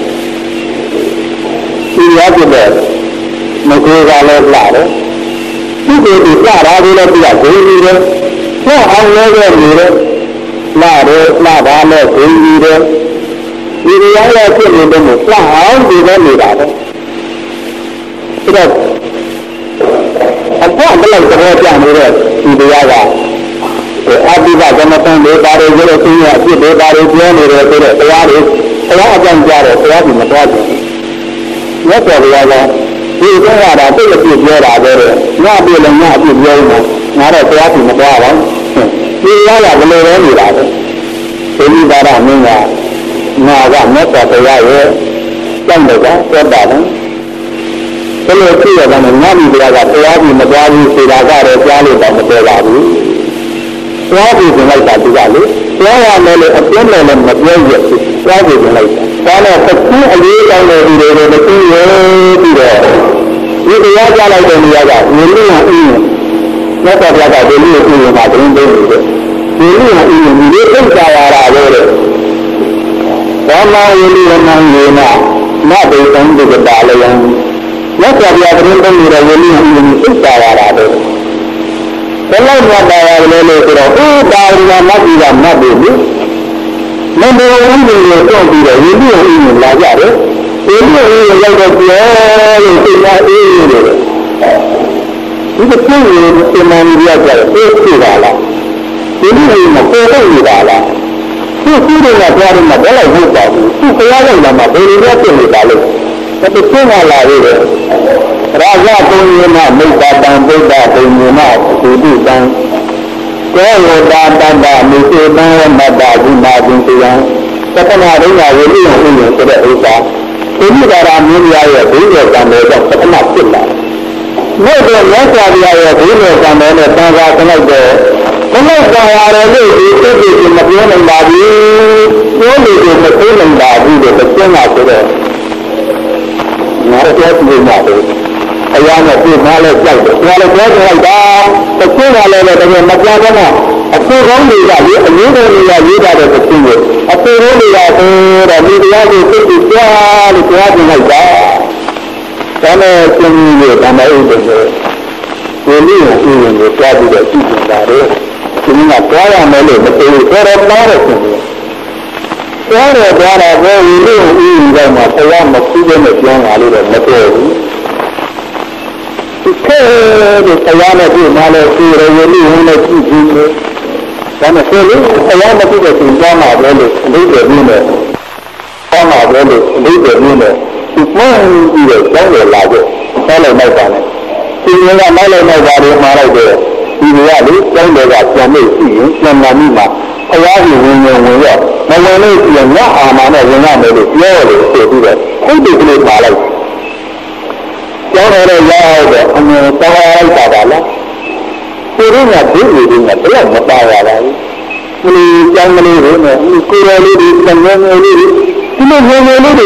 ဒီရဖြစ်တဲ့မကိုယ်ကလည်းလာတယ်ဒီကိုယ်ကလာတာလည်းပြရဂုဏ်ကြီးတယ်ဟောအောင်လည်းပဲနေတယ်လာတယ်လာပါနဲ့ဂုဏ်ကြီးတယ်ဒီရရဖြစ်နေတယ်လို့လာအောင်ဒီလိုနေတာပဲအဲ့တော့အပေါ်ဘယ်လိုသဘောကျနေတဲ့ဒီတရားကအပိဓကမ္မတန်တွေပါတယ်ကျတော့သူရအဖြစ်တွေပါတယ်ပြောနေတယ်ဆိုတော့တရားတွေတရားအကြောင်းကြားတော့တရားကြီးမသွားဘူးမြတ်စွာဘုရားကဒီကရတာတိတ်အဖြစ်ပြောတာပဲညပြလည်းညအဖြစ်ပြောနေတာငါတော့တရားကြီးမသွားပါဘူးဒီရရဘယ်လိုလဲနေတာလဲဒီမိသားရမင်းကငါကမြတ်စွာဘုရားရဲ့ကြောင့်တော့သက်တာတယ်ဘယ်လိုဖြစ်ရလဲငါမိသားကတရားကြီးမသွားဘူးဆိုတာကတော့ကြားလို့တော့မပြောပါဘူးသွားပြီးပြင်လိုက်တာဒီကလေသွားရမယ်လို့အပြင်းနဲ့လည်းမပြောရဘူးသွားပြီးပြင်လိုက်တာဒါနဲ့သတိအလေးကောင်းတဲ့ဒီလိုတွေမသိရပြီးတော့ဒီတရားကြားလိုက်တဲ့နေရာကမြင်လို့အင်းမြတ်စွာဘုရားကဒီလိုအင်းမှာတင်းတင်းနေတယ်ဒီလိုအင်းဒီလိုသိကြရတာပဲတဲ့ဘာမဝိလိယနံယေနနဗေတံဒုက္ခတာလယံမြတ်စွာဘုရားတင်းတင်းနေတဲ့ဝိလိယအင်းသိကြရတာပဲဘယ်လောက်မှပါရလဲလို့ဆိုတော့ဥပါရိယမတ်ကြီးကမတ်ပြီမန္တဝဝိလိကိုတော့ပြီးတော့ဝိလိယအင်းကိုလာကြတယ်ဝိလိယအင်းကိုရောက်တော့ပြောလို့သိတာအေးတယ်ဒီကနေ့ဒီမန်ကြီးရောက်ကြတယ်သိသိပါလားဒီလိုမပေါ်တော့နေတာလားသူသူတွေကကြားတယ်မှာဘယ်လောက်ဟုတ်ပါဘူးသူကြားလိုက်လာမှာဘယ်လိုလဲပြင်နေတာလဲဒါပေမဲ့လာရတဲ့ရာဇပုံယမမိစ္ဆာတံဗုဒ္ဓပုံယမသုတိတံကောဝတာတတ္တမိစေတံမတ္တဂုဏပင်စေယံသတ္တနာရိညာဝိလိယဥယျာဉ်ဆိုတဲ့ဥစ္စာဒီမိဂရာမင်းများရဲ့ဘိဓေကံတွေကြောင့်သတ္တနာဖြစ်လာတယ်။မြို့တော်မြတ်စွာဘုရားရဲ့ဘိဓေကံတွေနဲ့သံဃာကလိုက်တဲ့ဘုရားကံရတယ်လို့ဒီသိသိမပြောနိုင်ပါဘူး။ပြောလို့ကိုမသိနိုင်ပါဘူးလို့သင်္ကာဆိုတော့ငါတို့ပြောပြမှာပဲအရာနဲ့ပြင်းသားလဲကြောက်တယ်။ဒါလည်းပြောကြလိုက်တာသင်္ကာလည်းလည်းတကယ်မပြောတော့အဆူကောင်းတွေကလေအမျိုးတော်တွေကရေးတာတဲ့သင်္ကိုအဆူကောင်းတွေကဆိုတော့ဒီတရားကိုသိသိကြားလို့ပြောပြလိုက်တာဒါနဲ့ကျင်းကြီးရဲ့ဓမ္မဥပဒေကိုဒီလိုအင်းကိုကြားပြီးတော့ကြည့်နေတာလေဒီကကြားရမယ်လို့မသိဘူးဆိုတော့ပါတဲ့ရှင်ကြားရကြားတာကိုဒီလိုအင်းကမှတရားမသိတဲ့နဲ့ပြောလာလို့တော့မပြောဘူးဒီကဲဒီတရားနဲ့ဒီမှာလဲဒီရဝိလိဝင်နဲ့ကြည့်ကြည့်တယ်ဒါနဲ့ဆိုလို့တရားမသိတဲ့ရှင်ကြားမှာပဲလို့အလေးတွေပြီးတယ်ကြားမှာပဲလို့အလေးတွေပြီးတယ်ဒီမှန်ပြီးတော့ကျောင်းတွေလာကြဆောင်းလိုက်လိုက်ပါနဲ့ဒီကမှလိုက်လိုက်ပါတွေမှားလိုက်တယ်ဒီလိုကလေကျောင်းတွေကပြန်လို့ရှိရင်ပြန်လာမိမှာဘုရားကြီးဝင်ဝင်ဝင်ရောမဝင်လို့ရှိရင်ညအာမနဲ့ဝင်ရမယ်လို့ပြောလို့ဆိုပြီးတော့ခုတ်တူကလေးပါလိုက်ကျောင်းတော်ရဲ့ရောက်တဲ့အမြင်တော်လိုက်တာပါလားဒီလိုကဒီလိုတွေကဘယ်တော့မပါရပါဘူးဒီကျောင်းကလေးတွေနဲ့ဒီကိုယ်တော်လေးတွေသံဃာလေးတွေဒီလိုဝင်ဝင်လေးတွေ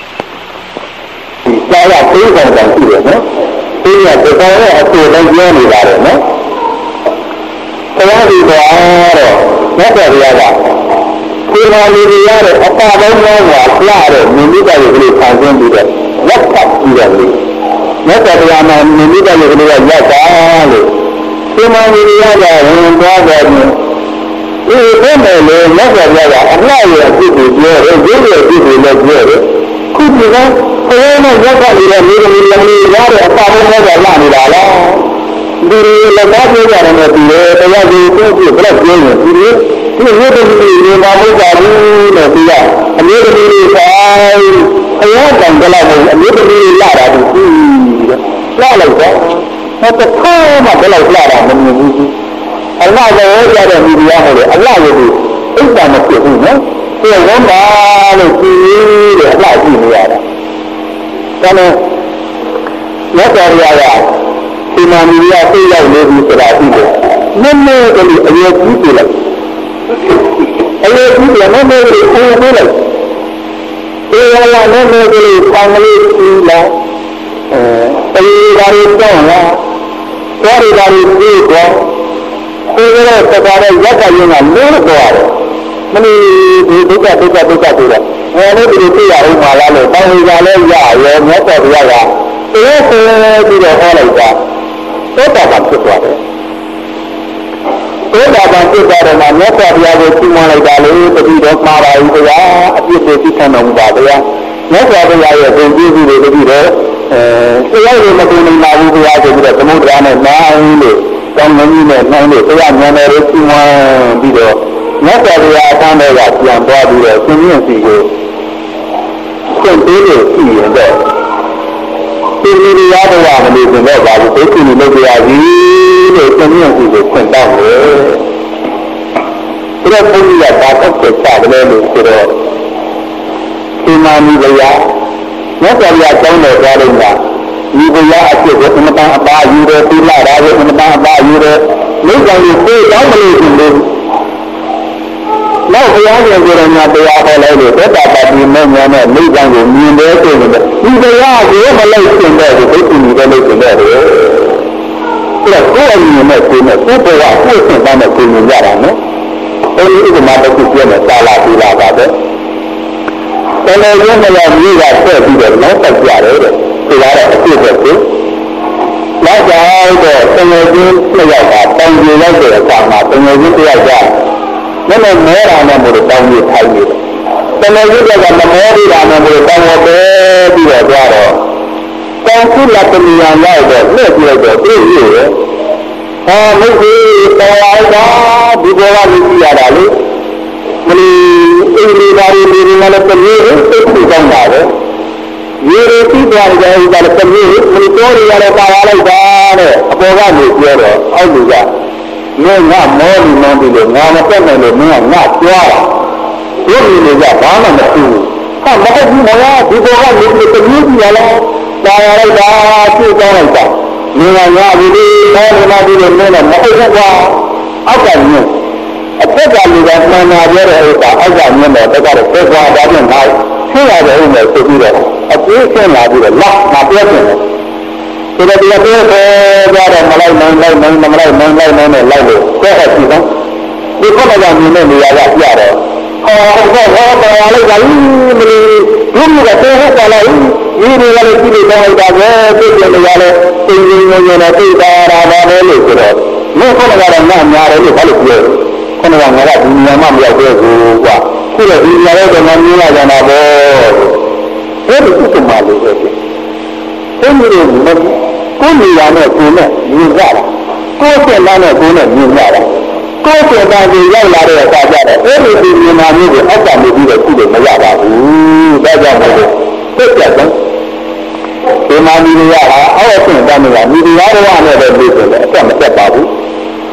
ဒါရပြေးဆောင်ဆောင်ရှိတယ်နော်ဒီကဒီကောင်ရဲ့အတူတိုင်းပြောနေပါတယ်နော်ဘုရားကြီးကတော့မြတ်စွာဘုရားကဒီမှာလူတွေရတဲ့အပါပေါင်းများစွာလှတဲ့မြင့်မြတ်ရဲ့ကလေးဆံသွင်းပြီးတော့လက်ပတ်ပြီးတယ်လေမြတ်စွာဘုရားမှာမြင့်မြတ်ရဲ့ကလေးကရက်တာလို့ဒီမှာလူတွေရတာဝင်သွားတယ်ဒီဘယ်နဲ့လဲမြတ်စွာဘုရားကအလှရဲ့အဖြစ်ကိုပြောတယ်ဒီရဲ့အဖြစ်ကိုလည်းပြောတယ်ခုဒီကဘုရားနဲ့ရက်ပတ်နေတဲ့လူတွေလည်းရတဲ့အပါပေါင်းများစွာလှနေတာလားဒီလိုလက်သားပြောကြတယ်နဲ့ဒီလေတရားကြီးကိုပြည့်ဘယ်လိုပြောရင်ဒီလိုဒီလိုဒီလိုမဟုတ်ပါဘူးလို့ပြရအမျိုးသမီးတွေဆိုင်အယောတန်ကြလာလို့အမျိုးသမီးတွေလာတာဒီလာလိုက်တော့မတခေါ်မှဘယ်လောက်လာတာမမြင်ဘူးအလှရောကြတဲ့မိဖုရားဟောတယ်အလှရုပ်ကိုအိတ်တာမဖြစ်ဘူးနော်ပြေဝမ်းပါလို့ကြည့်တယ်အလှကြည့်နေရတာဒါနဲ့မြတ်စွာဘုရားကဒီမှာမိရသိရောက်နေပြီဆိုတာသိတယ်နည်းနည်းကလေးအရေးကြီးတယ်လိုက်အရေးကြီးတယ်နည်းနည်းလေးအိုးပေးလိုက်ဒီရလာနည်းနည်းကလေးဆံကလေးကြီးလာအဲတေးဓာရီတောင်းလာသွားရီဓာရီပြေးသွားကိုယ်ကတော့သက္ကာရဲ့ရက်ကရင်းကလို့သွားတယ်မင်းဒီဒုက္ခဒုက္ခဒုက္ခဆိုတော့အဲလိုဒီသိရအောင်ပါလားလို့တောင်းရလည်းရရောမြတ်စွာဘုရားကတေးဆိုပြီးတော့ဟောလိုက်တာသောတာပန်ဖြစ်သွားတယ်သောတာပန်ဖြစ်သွားတယ်မှာမြတ်စွာဘုရားကိုချီးမွမ်းလိုက်တာလေတတိတော်မှာပါဘူးဗျာအပြစ်ကိုသိခံတော်မူပါဗျာမြတ်စွာဘုရားရဲ့ဘုံကျေးဇူးတွေတတိတော်အဲတရားတွေမကူနိုင်ပါဘူးဗျာဆိုပြီးတော့သမုဒ္ဒရာနဲ့နိုင်လို့တောင်းမင်းကြီးနဲ့နိုင်လို့တရားဉာဏ်တော်ကိုချီးမွမ်းပြီးတော့မြတ်စွာဘုရားအထံတော်ကပြန်သွားပြီးတော့ရှင်မြင့်စီကိုသင်ပေးလို့ရှိရင်တော့ဒီလိုရတော့မလို့ဆိုတော့ဘာလို့ဒုက္ခတွေလုပ်ကြရပြီလို့သင်မြင့်စီကိုခွင့်တောင်းတယ်ဒီတော့ဘုရားကဘာသက်သက်တယ်လို့ဆိုတော့ဒီမာနီဘုရားမြတ်စွာဘုရားကျောင်းတော်သွားလို့ကဒီဘုရားအဖြစ်ကိုအမတန်အပါယူတယ်သီလဓာတ်ကိုအမတန်အပါယူတယ်မိစ္ဆာကိုကိုယ်တောင်းမလို့ဆိုလို့နောက်ဘုရားရှင်ကိုယ်တော်များတရားဟောလိုက်လို့သတ္တပတိမေညာနဲ့မိစ္ဆာကိုမြင်တယ်ဆိုရင်ဒီဘုရားကိုမလိုက်ရှင်တဲ့ကိုသိနေတယ်လို့ဆိုတယ်။ဒါကိုယ်အမြင်နဲ့ကိုယ်နဲ့ကိုယ်ဘဝကိုယ်ဆင်တဲ့ကိုယ်မြင်ရတာနော်။အဲဒီဥပမာတစ်ခုပြမယ်သာလာသီလာပါပဲ။တကယ်လို့မလားမိကဆက်ပြီးတော့နောက်တက်ကြတယ်တဲ့။ဒီကတော့အဖြစ်ပဲကို။နောက်ကြတော့တကယ်ချင်းနှစ်ယောက်ကတောင်ကြီးလိုက်တဲ့အခါမှာတကယ်ချင်းတစ်ယောက်ကမနဲ့မဲတာနဲ့မို့တောင်းပြီးထိုင်နေတယ်။တမန်ကြီးကမမဲရတာနဲ့မို့တောင်းတော့ပြီးတော့ကြတော့တောင်းခုလက်တမီယံလိုက်တော့လှည့်ပြလိုက်တော့ပြည့်ရရဲ့။ဟာမိတ်ကြီးတော်လိုက်တာဒီဘောကမြည်ရတာလေ။မလီအင်္ဂလိပ်သားတွေဒီမှာလည်းပြည့်ရသိခုကောင်းတာပဲ။ရေရီပြီးသွားတယ်ဒီကလည်းပြည့်ရမလီတော်ရရလည်းပါလာလိုက်တာတဲ့အပေါ်ကနေပြောတော့အောက်လူကငါငါမောလီမောပြီးလို့ငါမတက်နိုင်လို့မင်းကငါကြွားတာတို့လူတွေကဘာမှမသိဘူးဟာမဟုတ်ဘူးလားဒီဘောကနေတမျိုးကြီးရလားတာရလိုက်တာပြည့်သွားလိုက်တာမင်းကငါဒီလိုမောလီမောပြီးလို့မင်းကမဟုတ်ဘူးကွာအောက်ကမြင်အထက်ကလူကမှန်တာပြောတဲ့ဥစ္စာအောက်ကမြင်တော့တက်ကတော့သက်သွားတာပြန်လိုက်ဆင်းလာတဲ့ဥစ္စာဆိုပြီးတော့အပြေးဆင်းလာပြီးတော့လောက်မပြောချင်ဘူးဒီလိုတရားပြောကြတော့မလိုက်နိုင်လိုက်နိုင်မလိုက်နိုင်လိုက်နိုင်နဲ့လိုက်လို့ဆက်ရစီတော့ဒီခုနကမြင်တဲ့နေရာကပြတော့ဟောဟောဟောတော်လိုက်ပါဦးမလီဘုရားကသေးဟုတ်ပါလားဒီလိုလည်းကြည့်လို့တော့တာပဲပြည့်ပြည့်နေရလဲသိနေနေနေသိတာရာပါပဲလို့ဆိုတော့ဒီခုနကတော့ငါများတယ်လို့ဘာလို့ပြောခုနကငါကဒီနေရာမှမရောက်သေးဘူးကွာခုတော့ဒီနေရာတော့ငါမြင်လာကြတာပေါ့ဘယ်လိုဥပမာလို့ဆိုတယ်ဘယ်လိုလဲကိုယ်နေရာနဲ့ကိုယ်နဲ့မြင်ကြတာကိုယ်စင်သားနဲ့ကိုယ်နဲ့မြင်ကြတာကိုယ်စင်သားကိုရောက်လာတဲ့အခါကျတော့အဲ့ဒီဒီမြင်တာမျိုးကိုအောက်ကနေပြီးတော့ခုလို့မရပါဘူးဒါကြောင့်မို့လို့ပြတ်ပြတ်ဆုံးဒီမှာဒီနေရာဟာအောက်အဆင့်တန်းနေတာဒီနေရာတော့နဲ့ပဲလို့ဆိုတယ်အဆက်မဆက်ပါဘူး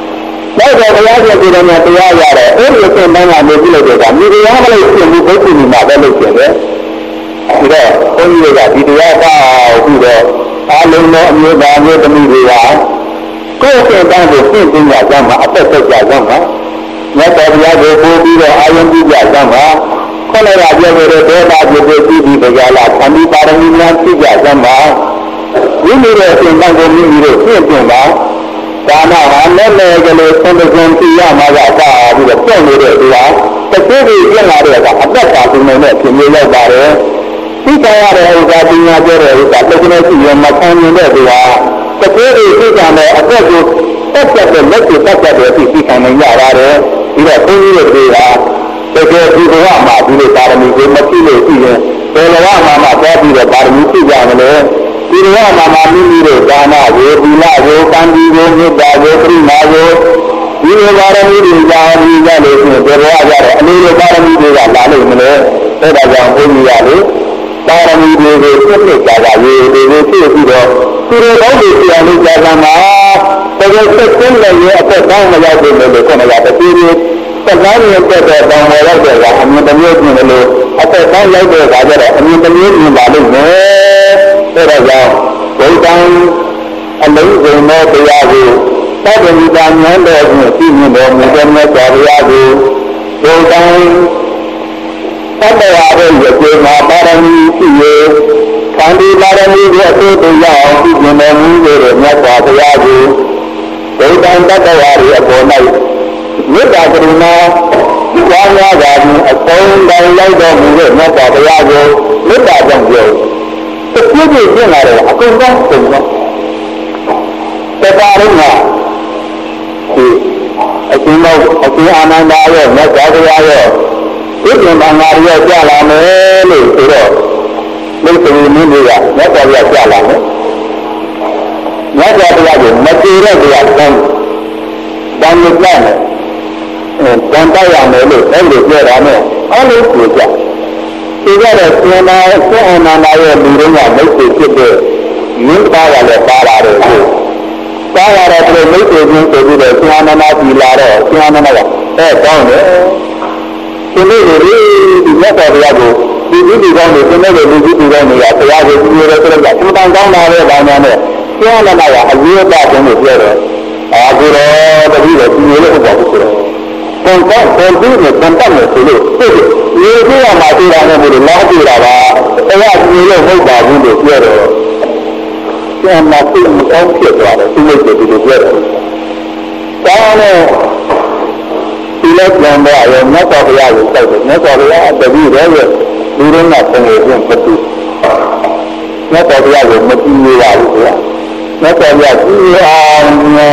ရဲ့ဒီလိုမျိုးတရားရတယ်အဲ့ဒီအစဉ်တိုင်းကနေကြည့်လိုက်တဲ့ကမိတရားမလို့ပြင်ပြီးဘုရားညီမှာပဲလို့ပြင်တယ်ဒီတော့ဘုန်းကြီးတွေကဒီတရားကောက်ပြီးတော့အားလုံးသောအမျိုးသားမျိုးသမီးတွေကကိုယ်အစဉ်တိုင်းကိုပြင်ပြကြကြမှာအသက်သက်ကြကြမှာမြတ်တော်ဘုရားကိုပို့ပြီးတော့အာယုံပြုကြကြမှာခေါ်လိုက်ရပြောတဲ့ဒေတာပြုပြီးပြီးကြလာသံဃာပါရမီများပြကြကြမှာဒီလိုတဲ့အစဉ်တိုင်းကိုမိမိတို့ပြင်ပြင်ပါဒါမှဟာလည်းလည်းကလေးသုံးသုံးပြရမှာကပါပြီးတော့ပြည့်နေတဲ့တရားတစ်ခုတည်းပြင်လာတဲ့ကအသက်သာသူနဲ့ပြင်ရရောက်ပါတယ်သိကြရတဲ့ဥစ္စာပညာပြောတဲ့ဥစ္စာတစ်ခုနဲ့ရှိရင်မခံနိုင်တဲ့တရားတစ်ခုတည်းသိကြတဲ့အသက်ကိုတက်တက်တဲ့လက်ကိုတက်တက်တဲ့သိသိခံနိုင်ကြပါတယ်ဒီတော့ဘုန်းကြီးတို့တွေကတကယ်ဒီဘဝမှာဒီလိုပါရမီကိုမပြည့်လို့ရှိရင်ဘယ်ဘဝမှာမှသွားပြီးတော့ပါရမီပြည့်ကြမလဲဒီဘဝမှာမှမိမိတို့ဒါနကိုသီလကိုကံဒီကိုမေတ္တာကိုပရိမာကိုဒီလိုပါရမီတွေကြာပြီးကြလို့ရှိရင်ဘယ်ဘဝကြတော့အနည်းလိုပါရမီတွေကလာလို့မလဲအဲဒါကြောင့်ဘုန်းကြီးကလေပါရမီတွေကိုပြည့်ပြည့်ကြကြရေးတွေကိုပြည့်ပြီးတော့သူတို့ကောင်းတွေပြန်လို့ကြာကြမှာတကယ်ဆက်သွင်းလည်းရဲ့အသက်ကောင်းမရောက်ဘူးလို့ခေါ်နေတာတတိယသက်သာရဲ့တက်တဲ့တောင်းပေါ်ရောက်တဲ့ကအမြင်တစ်မျိုးပြင်လို့အသက်ကောင်းရောက်တဲ့အခါကျတော့အမြင်တစ်မျိုးပြင်ပါလိမ့်မယ်အဲဒါကြောင့်ဘုရားအလုံးစုံသောတရားကိုသတ္တမိတာဉာဏ်တော်ဖြင့်သိမြင်တော်မူတဲ့မြတ်စွာဘုရားကိုဘုရားသတ္တဝါရဲ့ကျေနာပါရမီရှိ၍ခန္တီပါရမီကိုအသိတရားအောင်သိမြင်တော်မူတဲ့မြတ်စွာဘုရားကိုဘုရားတတ္တဝါရဲ့အပေါ်၌မေတ္တာကရုဏာဝါညာသာပြီးအဆုံးတိုင်းလိုက်တော်မူတဲ့မြတ်စွာဘုရားကိုမေတ္တာကြောင့်ပြောတခုခုပြင်လာတယ်အကုန်လုံးပုံတော့တပါးရင်းကဒီအရှင်မောအရှင်အာနန္ဒာရဲ့မြတ်စွာဘုရားရဲ့ဒီပြင်ဘာသာရဲ့ကြာလာမယ်လို့ဆိုတော့မိတ်ဆွေမင်းတွေကမြတ်စွာဘုရားကြာလာမယ်မြတ်စွာဘုရားကိုမကြည့်တဲ့တရားတန်းတန်းလို့ကြားတယ်အဲတန်းတိုက်ရမယ်လို့အဲ့လိုပြောတာနဲ့အဲ့လိုပြောကြဒီကြတဲ့သင်္နာစေအနန္ဒာရဲ့လူတွေကမိတ်ဆွေဖြစ်တဲ့ရင်းသားရလည်းပါလာတယ်လို့ပါလာတဲ့မိတ်ဆွေချင်းဆိုပြီးတော့သင်္နာနာပြီလာတော့သင်္နာနာကအဲကောင်းတယ်ဒီလိုတွေဒီမြတ်စွာဘုရားကိုဒီဒီဒီကောင်းတွေသင်တဲ့လူကြီးဒီကောင်းတွေကဘုရားကိုကြည့်ရတဲ့ဆိုတော့သူတန်ကောင်းလာတဲ့ဘာမှနဲ့သင်္နာနာကအရေးအသားဆုံးလို့ပြောတယ်အာကိုတော့တတိယဒီလိုလို့ပြောဘူးဆိုတော့ဘုံတော့ဘုံကြီးနဲ့တန်တက်လို့ဆိုလို့ဒီဒီကမှတွေ့တာနဲ့ဘုရားတွေ့တာပါတရားကြည့်လို့မဟုတ်ပါဘူးလို့ပြောတယ်ကျန်မှာသိမအောင်ဖြစ်သွားတယ်သူ့ကိုဒီလိုပြောတယ်ဒါနဲ့ဒီလက်ကြံတော့ရောမြတ်စွာဘုရားကိုစိုက်တယ်မြတ်စွာဘုရားတပည့်တော်ရဲ့လူရင်းကပုံကိုပြင်မတူမြတ်စွာဘုရားကိုမကြည့်ရဘူးကွာမြတ်စွာဘုရားကြည့်အောင်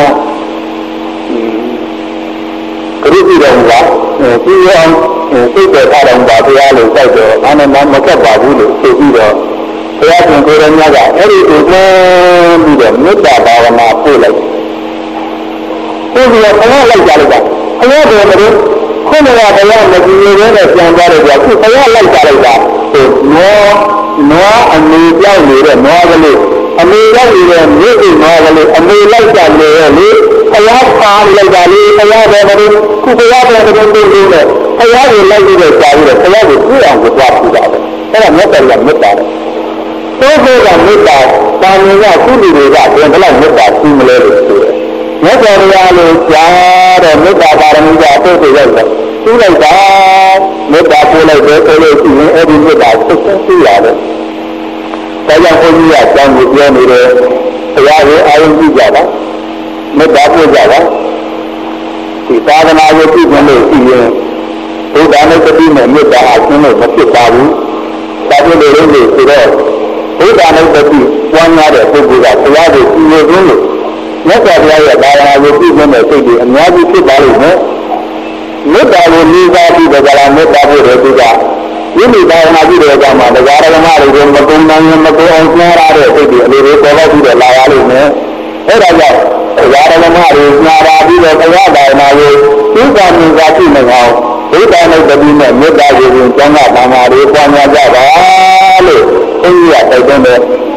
ကရုပြုတော်မူပါကြည့်အောင်စိတ်တော်ထားတော်မူပါဘုရားလို့စိုက်တယ်အာနန္ဒမကပ်ပါဘူးလို့ဆိုပြီးတော့ဘုရားရှင်ကိုယ်တော်မြတ်ကအဲ့ဒီကိုပြန်ပြီးတော့မေတ္တာဘာဝနာပို့လိုက်ပို့ပြီးတော့ဘုရားလိုက်ကြလိုက်တာဘုရားတော်ကလည်းခုနကဘုရားမကြည့်ရတဲ့ပြန်သွားတယ်ကြာခုဘုရားလိုက်ကြလိုက်တာဟိုနောနောအမေကြောက်နေတဲ့နောကလေးအမေရောက်နေတဲ့မိအိမ်နောကလေးအမေလိုက်ကြနေရဲ့လေဘုရားပါလိုက်တာလေဘုရားတော်ကလည်းခုဘုရားတော်ကလည်းသိနေတယ်ဘုရားကိုလိုက်ပြီးတော့ကြာပြီးတော့ဘုရားကိုကြည့်အောင်ကြွားပြတာပဲအဲ့ဒါမြတ်တော်ကမေတ္တာတယ်သို့သောကမေတ္တာတာမင်ကကုသိုလ်တွေကဘယ်လောက်မေတ္တာရှိမလဲလို့ဆိုတယ်မြတ်တော်ဘုရားလို့ကြားတော့မေတ္တာပါရမီကအထုတ်ကိုရောက်တယ်သူ့လိုက်တာမေတ္တာပို့လိုက်တယ်ဆိုလို့ရှိရင်အဲ့ဒီမေတ္တာဆက်ဆက်ရှိရတယ်ဒါကြောင့်ဘုန်းကြီးကကြောင်းကိုပြောနေတယ်ဘုရားကိုအာရုံပြုကြပါမေတ္တာပို့ကြပါဒီသာသနာကိုပြုခြင်းလို့ရှိရင်ဘုရားနဲ့တတိနဲ့မေတ္တာအချင်းလို့မဖြစ်ပါဘူးဒါကြောင့်လေလို့ဆိုတော့ဘုရားနဲ့တတိဝမ်းရတဲ့ပုဂ္ဂိုလ်ကဘုရားကိုကြည်ရခြင်းလို့မြတ်စွာဘုရားရဲ့ဘာဝနာကိုပြုခြင်းနဲ့စိတ်တွေအများကြီးဖြစ်ပါလိမ့်မယ်မေတ္တာကိုလေးစားပြီးတော့ကြာလာမေတ္တာဖို့တဲ့သူကဒီလိုဘာဝနာပြုတဲ့အခါမှာတရားဓမ္မတွေကိုမကုန်းနိုင်မကုန်းအောင်ကြားရတဲ့စိတ်တွေအလိုလိုပေါ်ပေါက်ပြီးတော့လာရလိမ့်မယ်အဲဒါကြောင့်တရားဓမ္မတွေညာပါပြီးတော့ဘုရားဘာဝနာကိုသိက္ခာမြင်သာရှိနေအောင်ဘုရားနဲ့တတိနဲ့မေတ္တာကိုကျောင်းကဘာသာတွေပွားများကြပါလို့ဘုရားတိုက်တွန်းတယ်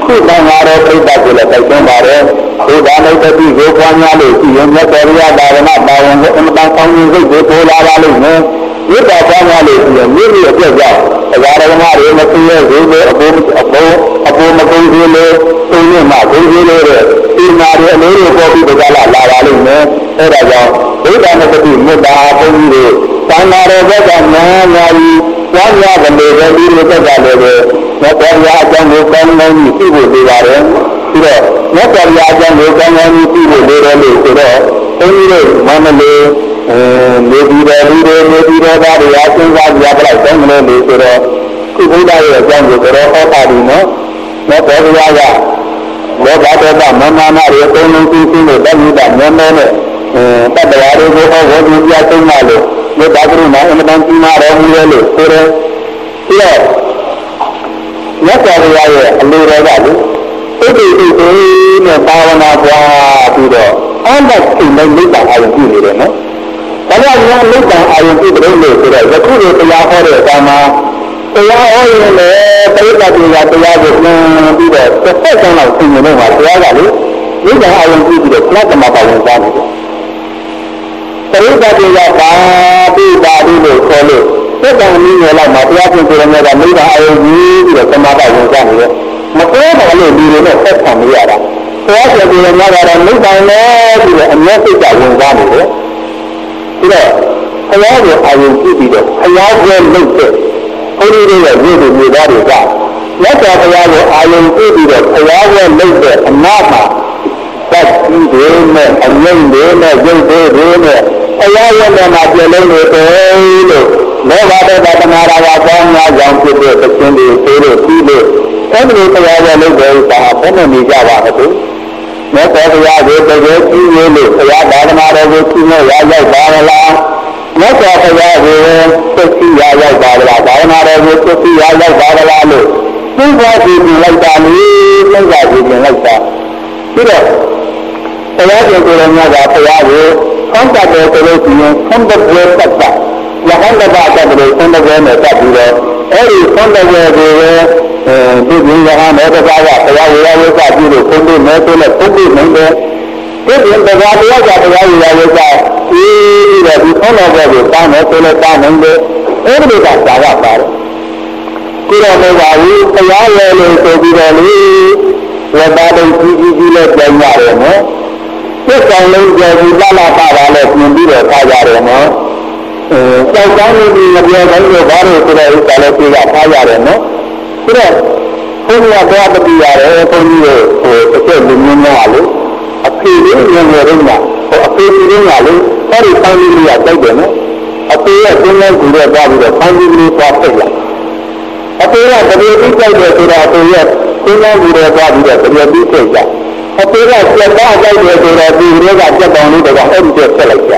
ခုတန်ဃာတော်ပြိတ္တကိုလည်းတိုက်တွန်းပါတယ်ဘုရားမိတ်တိကိုပွားများလို့ရှိရင်မြတ်စွာဘုရားသာသနာပါဝင်ကိုအမှန်တန်ကောင်းခြင်းစိတ်ကိုပိုးလာပါလိမ့်မယ်မေတ္တာပွားများလို့ရှိရင်မိမိအပြည့်ကြောင့်တရားဓမ္မတွေမသိရသေးဘူးအပေါ်အပေါ်အပေါ်မကုန်သေးလို့သိနေမှသိသေးလို့ဒီနာတွေအလေးကိုပေါ်ပြီးကြလာလာပါလိမ့်မယ်အဲဒါကြောင့်ဘုရားနဲ့တိမေတ္တာဘုန်းကြီးတွေသံဃာတော်ဘက်ကများများကြီးပွားများတယ်ပဲဒီလိုသက်သာတယ်ပဲမြတ်စွာဘုရားအကြောင်းကိုကောင်းကောင်းကြီးသိဖို့လိုပါတယ်ပြီးတော့မြတ်စွာဘုရားအကြောင်းကိုကောင်းကောင်းကြီးသိဖို့လိုတယ်လို့ဆိုတော့ဘုန်းကြီးတို့မမလေးနေပြီးတော့ဒီလိုနေပြီးတော့ဒါတွေအစဉ်းစားကြရတဲ့ဆောင်းမလို့လို့ဆိုတော့ခုဘုရားရဲ့အကြောင်းကိုတော်ဟောတာဒီနော်မြတ်စွာဘုရားကလောကတော်ကမမနာတွေအကုန်လုံးသိသိလို့တဏှိတမျက်နှာနဲ့တတ္တဝါတွေကိုဟောဝေဒီပြဆုံးမှလို့မေတ္တာကရုဏာအမှန်တန်ကြီးမားတော်မူတယ်လို့ဆိုတယ်ပြီးတော့မြတ်စွာဘုရားရဲ့အလိုတော်ကလေသိသိသိသိနဲ့ဘာဝနာပွားပြီးတော့အန္တကိနဲ့မိတ္တာအာရုံပြုနေတယ်နော်ဒါကြောင့်ဒီမိတ္တာအာရုံပြုတဲ့လို့ဆိုတော့ယခုလိုတရားဟောတဲ့အခါမှာတရားဟောရင်လည်းပရိသတ်တွေကတရားကိုပြန်ပြီးတော့တစ်ဆက်ဆုံးလောက်သိနေတော့မှာတရားကလေမိတ္တာအာရုံပြုပြီးတော့ခဏတမပါဝင်စားနေတယ်ပရိသတ်တွေကပါပြီးပါပြီးလို့ခေါ်လို့သစ္စာနည်းငယ်လောက်မှာတရားကျင့်ကြရတဲ့မိတ္တာအာရုံပြုပြီးတော့သမာဓိဝင်စားနေတယ်မပြောပါလို့ဒီလိုနဲ့ဆက်ဆံနေရတာတရားကျင့်ကြရတဲ့ကတော့မိတ္တာနဲ့ပြီးတော့အမျက်စိတ်ကဝင်စားနေတယ်ပြီးတော့ဘုရားကိုအာရုံပြုပြီးတော့ဘုရားကိုလုပ်တဲ့ဘုန်းကြီးတွေရဲ့မြို့သူမြို့သားတွေကမြတ်စွာဘုရားကိုအာရုံပြုပြီးတော့ဘုရားကိုလုပ်တဲ့အနာမှာသတ်ကြီးတွေနဲ့အငိမ့်တွေနဲ့ရုပ်တွေတွေနဲ့ဘုရားရဲ့နာမပြလုံးတွေတယ်လို့လောဘဒေသနာရာဝပေါင်းများကြောင့်ဖြစ်တဲ့သခင်တွေဆိုလို့ပြီးလို့အဲဒီလိုဘုရားရဲ့လုပ်တဲ့ဥစ္စာဘယ်နဲ့နေကြပါ့မလဲမြတ်စွာဘုရားကိုတကယ်ကြည့်လို့ဘုရားသာသနာတော်ကိုကြည့်လို့ရရောက်ပါလားမြတ်စွာဘုရားကိုသိသိရရောက်ပါလားသာသနာတော်ကိုသိသိရရောက်ပါလားလို့သိပါကြည့်လိုက်တာလေသိပါကြည့်လိုက်တာပြီးတော့ဘုရားရှင်ကိုယ်တော်များကဘုရားကိုဆောင်းတတ်တယ်ဆိုလို့ရှိရင်ဆောင်းတပွဲတတ်တာလဟန္တပါတတ်တယ်ဆောင်းတပွဲနဲ့တတ်ပြီးတော့အဲဒီဆောင်းတပွဲကိုအဲဒီဒီရဟန်းတော်ကဘုရားဝေယဝိသပြုလို့ဆုံးလို့မဲဆိုလဲပုဂ္ဂိုလ်နိုင်တယ်ဒီဒီတရားတရားကတရားဝေယဝိသပြီးတော့ဒီဆောင်းတော်ပွဲကိုတောင်းတယ်ဆိုလဲတောင်းနိုင်တယ်အဲဒီလိုကသာကပါတယ်ကိုယ်တော်မပါဘူးတရားရလို့ဆိုပြီးတော့လေဝတ္တတုကြီးကြီးကြီးနဲ့ပြန်ရတယ်နော်သစ္စာလုံးကြော်ပြီးလာလာပါပါနဲ့ပြင်ပြီးတော့ထားကြတယ်နော်အဲကြောက်ကောင်းနေပြီးမပြောတိုင်းတော့ဘာလို့ဆိုတဲ့ဥစ္စာလည်းပြေးကထားရတယ်နော်ဆိုတော့ဘုရားဘုရားတတိရတယ်ဘုန်းကြီးတို့ဟိုတစ်ချက်လူမျိုးများလို့အဖေလေးငယ်ငယ်လေးကဟိုအဖေလေးကလေအဲ့ဒီပေါင်းလေးကတိုက်တယ်နော်အဖေကကျင်းလဲကူတော့သွားပြီးတော့ပေါင်းလေးလေးသွားပိတ်လိုက်အဖေကတတိယပြီးတိုက်တယ်ဆိုတာအဖေရဲ့ကျင်းလဲကူတော့သွားပြီးတော့တတိယပြီးပိတ်ကြအဖေကစက်သားတိုက်တယ်ဆိုတော့ဒီတွေကစက်တောင်လေးတော့အဲ့ဒီကျဆက်လိုက်ကြ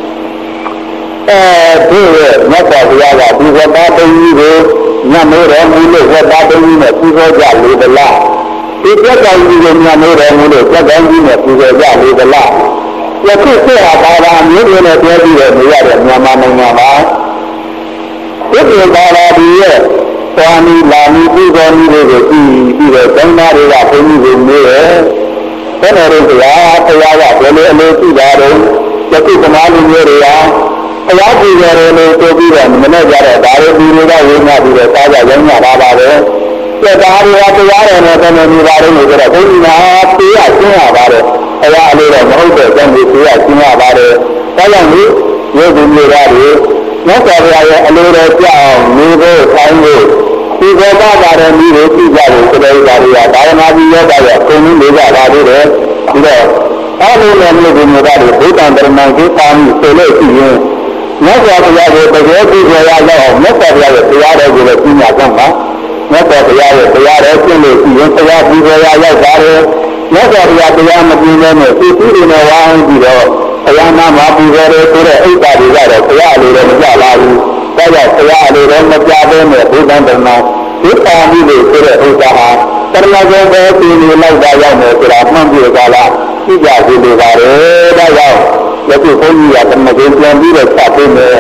အဲဒီရဲ့မြတ်စွာဘုရားကဒီဝတ္တတုကြီးကိုညမေးတော်မူလို့ဝတ္တတုကြီးနဲ့ပူဇော်ကြလေသလားဒီပြတ်တော်ကြီးကိုညမေးတော်မူလို့ပြတ်တော်ကြီးနဲ့ပူဇော်ကြလေသလားယခုဆက်ဟာဘာသာမျိုးတွေနဲ့ပြောပြီးတော့နေရတဲ့မြန်မာနိုင်ငံမှာဒီလိုဘာသာဒီရဲ့သွားမီလာမီပူဇော်မီတွေကိုကြည့်ပြီးတော့ကျောင်းသားတွေကဘုန်းကြီးကိုမေးတယ်ဘယ်လိုလဲဆိုတော့ဘုရားကဘယ်လိုအလို့ကြည့်တာတော့ယခုသမားလူမျိုးတွေကဘုရားကြည်ရတယ်လို့ပြောပြီးတော့မနဲ့ကြတော့ဒါတွေဒီလိုတော့ဝိညာဉ်ပြီးတော့စားကြရောင်းကြတာပါပဲ။ဒါဒါတွေကတရားတယ်နဲ့တမန်ကြီးပါတယ်လို့ဆိုတော့ဘုရားပေးရရှင်းရပါတယ်။ဘုရားအလိုတော့မဟုတ်တဲ့အကြောင်းကိုပေးရရှင်းရပါတယ်။ဒါကြောင့်ဒီရုပ်ဒီမျိုးသားတွေမြတ်စွာဘုရားရဲ့အလိုတော်ကြောင့်နေဖို့ဆိုင်ဖို့ဒီဘောပါပါတယ်မိတွေသိကြတယ်ဆိုတဲ့ဒါတွေကဘာဝနာကြီးရောတာရဲ့အကုန်လုံးလေးကြပါသေးတယ်။ပြီးတော့အားလုံးလည်းမျိုးဒီမျိုးသားတွေဘုဒ္ဓံတရဏံကိုပါမှုဆိုလို့ရှိရင်မြတ်စွာဘုရားကိုတကယ်ကြည့်ကြရအောင်မြတ်စွာဘုရားရဲ့တရားတော်ကိုလည်းပြညာကြမှာမြတ်စွာဘုရားရဲ့တရားတော်ကျင့်လို့ရှိရင်တရားပြီးကြရရောက်ပါတယ်မြတ်စွာဘုရားတရားမပြင်းနဲ့သိသိတွေနဲ့ဝိုင်းပြီးတော့ဘုရားနာမှာပြီးကြတယ်ဆိုတဲ့အိတ်ပါတွေကတော့ဘုရားအလိုတော်မကြပါဘူးဒါကြောင့်ဘုရားအလိုတော်မကြဘဲနဲ့ဘုဒ္ဓံတရဏဒီပါဠိလို့ဆိုတဲ့ဥစ္စာဟာတရဏဂုံပဲပြည်နေလိုက်တာရောက်မယ်ဆိုတာမှန်ပြေကြလားသိကြသေးလို့ပါတယ်ဒါကြောင့်ယခုဘုန်းကြီးကတမန်ကျပြန်ပြီးတော့စပေးမယ်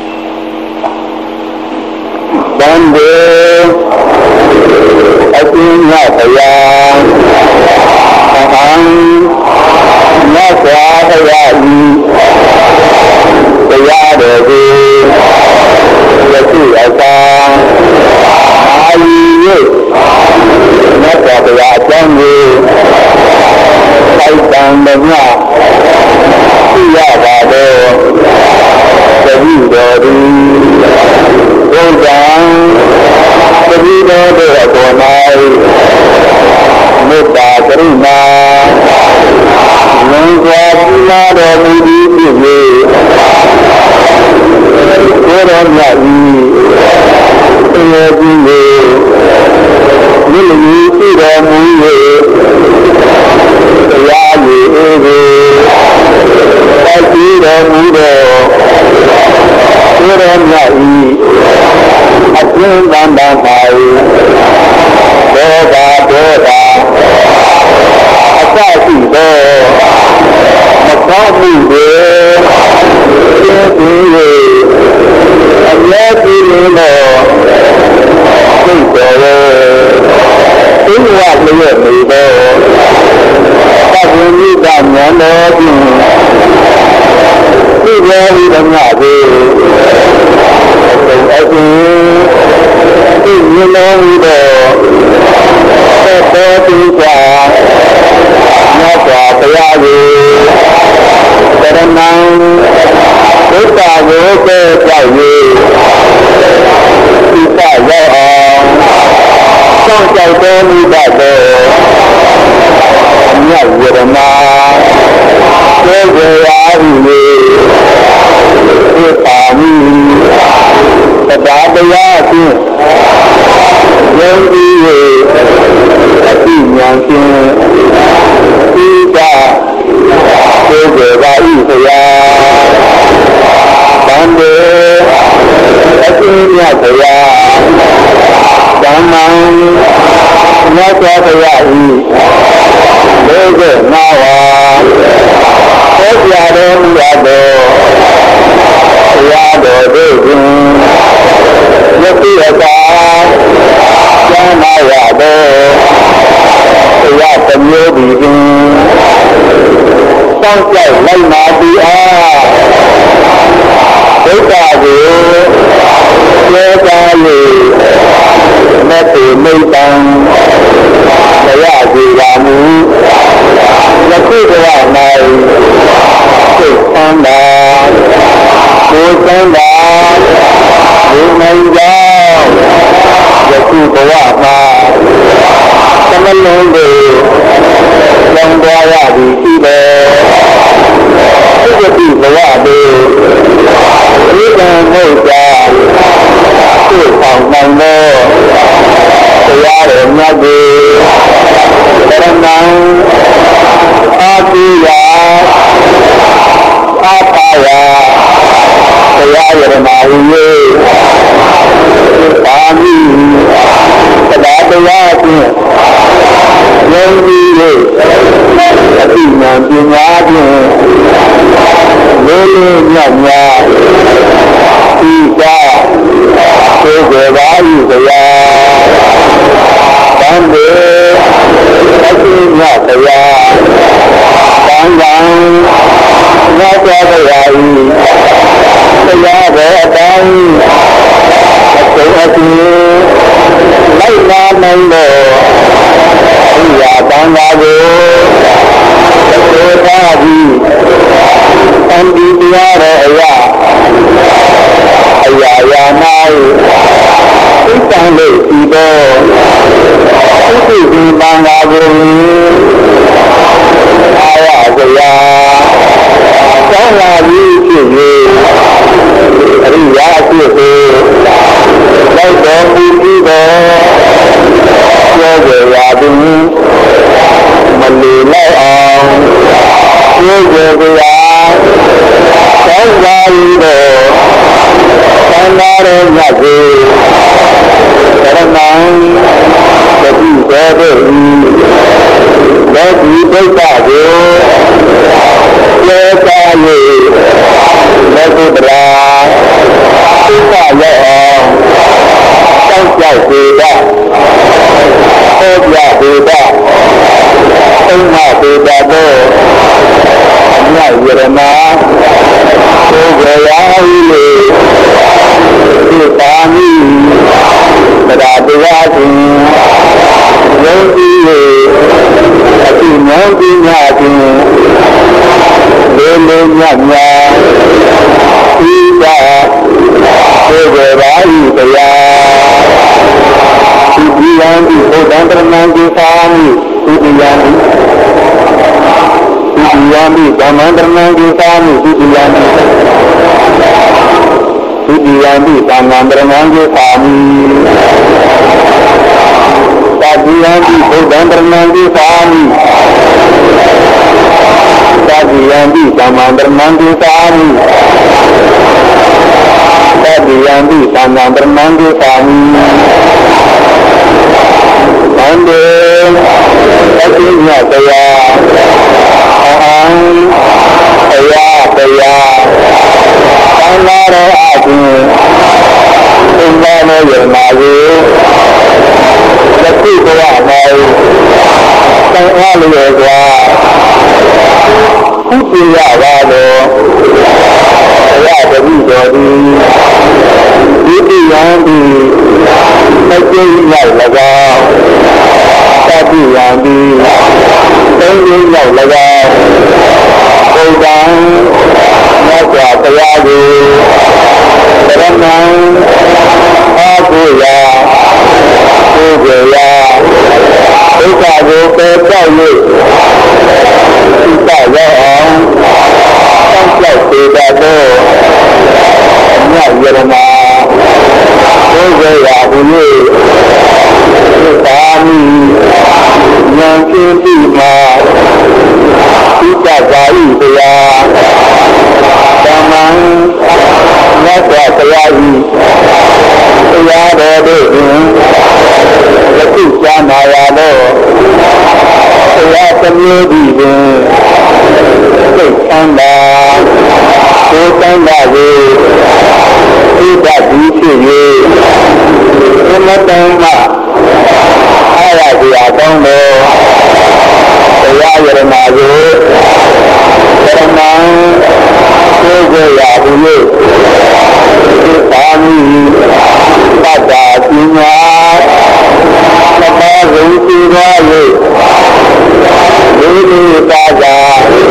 ဗန္ဒေအရှင်ညဘုရားသဟံမြတ်စွာဘုရားဤတရားတော်ကိုယခုအခါအာယီ၍မြတ်စွာဘုရားအကြောင်းကိုစိုက်တံမြတ်သိရပါတော့တတိတော်သည်ဘုရားတတိတော်တို့အပေါ်၌မေတ္တာကရုဏာဉာဏ်စွာပူလာတော်မူသည်ဖြစ်၍ကိုယ်တော်မြတ်ဤသေခြင်းကိုမြင့်မြတ်ရှိတော်မူ၍တရားရည်အေးကိုတိုက်ကြည့်တော်မူသောကိုယ်တော်မြတ်ဤအကျဉ်းတန်တန်ပါ၏ဒေါသဒေါသအစရှိသောမကောင်းမှုတွေရှင်းပြီး၍အမြဲတည်းနေသောစိတ်တော်ရဲ့သိဝလျက်နေသောသဗ္ဗညိတဉာဏ်တော်ဖြင့်သိကြ၏ဓမ္မကိုအရှင်သိမြင်တော်မူသောသက်တော်သူစွာမြတ်စွာဘုရားကိုတရဏံဒုက္ခကိုကဲကြောက်၍သိပရောက်အောင်စောင့်ကြောက်တော်မူတတ်သောမြတ်ဝရဏကျေဝရာဟု၍သိပါမည်တရားတရားဖြင့်ယုံကြည်၍အသိဉာဏ်ဖြင့်သိတာသိကြပါ၏ဘုရားဗန္တေအသိမြတ်ဘုရားဓမ္မံမြတ်စွာဘုရား၏လေးကနာဝါဟောကြားတော်မူသောဘုရားတော်တို့ဖြင့်ယခုအခါကျမ်းနာရသောဘုရားတစ်မျိုးဒီဖြင့်စောင့်ကြလိုက်နာပြီးအားဒုက္ခကိုကျေကား၍မတေမိတ်တံတရားကြည်ပါမူယခုဘဝ၌စိတ်ဆန္ဒကိုယ်ဆန္ဒဒီနိုင်ကြောင့်ယခုဘဝမှာသမလုံးကိုလောင်သွားရသည်ရှိတယ်သုခတိဘဝတို့ဒီကံဟုတ်ကြသိဆောင်နိုင်သောတရားတော်မြတ်ကိုတရဏံအာတိယအာပါယတရားရမဟူ၍ပါမီတရားတရားဖြင့်ယုံကြည်၍အတိဉာဏ်ပညာဖြင့်လေးလေးမြတ်များဤသာသိကြပါ၏ဘုရားတန်တေအတိမြတ်ဘုရားတန်တန်မြတ်စွာဘုရား၏တရားတော်အတိုင်းအကျိုးအကျိုးလိုက်လာနိုင်သောဤရာတန်ခါကိုသေသာပြီးအန္တိတရားတော်အရာအရာရာ၌သိတန်လို့ဤသောသုတိဒီတန်ခါကိုအာရဇရာကောင်းလာပြီးဖြစ်၍အရိယာဖြစ်ကိုလိုက်တော်မူပြီးတော့ပြောကြရာသည်မလီလိုက်အောင်ပြောကြရာကောင်းလာပြီးတော့သံဃာတော်မြတ်ကိုတရဏံတတိတော်တို့ဤလောကီဒုက္ခကိုကျေကား၍လောကုတ္တရာဒုက္ခရောက်အောင်စောင့်ကြောက်စေတာဟောပြ ma te ta to anya yerana ko gaya ile ti ta ni da de ya tin yo ti ye ati mo ti nya tin le le nya nya ti ta ko gaya ile ya ti yan ti ko dan nan ki sa ni ti yan Sudiyami Dhammandranan Gisami Sudiyami Sudiyami Dhammandranan Gisami Sadiyami Dhammandranan Gisami Sadiyami Dhammandranan Gisami Sadiyami Dhammandranan Gisami Ande Satinya Saya Aham Saya Saya Tanara Adi Undana Yermayu Lati Kaya Mai Tangwa Liyagwa Kutiya Wado Saya Jadi Jadi Iti Yandi Iti Yai Laga Tati Yandi Tây Nguyên Nhậu là gà Cô gắng Nó quả tây á dù Tây đâm năng Á cô gà Cô gà gà Cô gà vô kê cao dư Cô gà gà ổng Trong lọc tì gà tô Nhậu dà đà mà Cô gà gà cô dư Cô gà mi Nhân chuyên tì mà Kita cari dia Zaman Nyata cari Dia ada dengan Lepas sana ada Dia sendiri Kesana Kesana Tidak disini Kenapa Ayah dia tahu Saya yermayu Yermang Kegaya dulu Kami Pada dunia Nama Rusi Raya Ini saja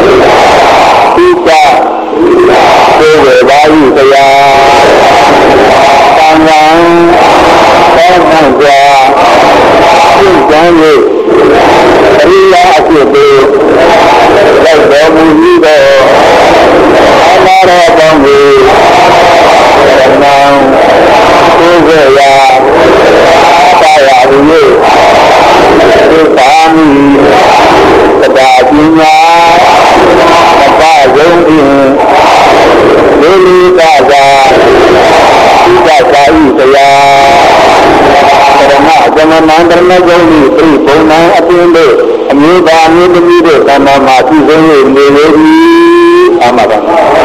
Kita Kegaya saya Tangan Tangan saya Jangan Riya Akibu Lalu Muhido Amara Banggu Renang Kugaya Saya Riya Kami Kedatinya Apa Jombi Lili Kaza Tidak Kai Saya Karena jangan mandarna jauhi Pri Puna Apindo Amiba Amiba Amiba Karena mati Zahir Meleri Amaran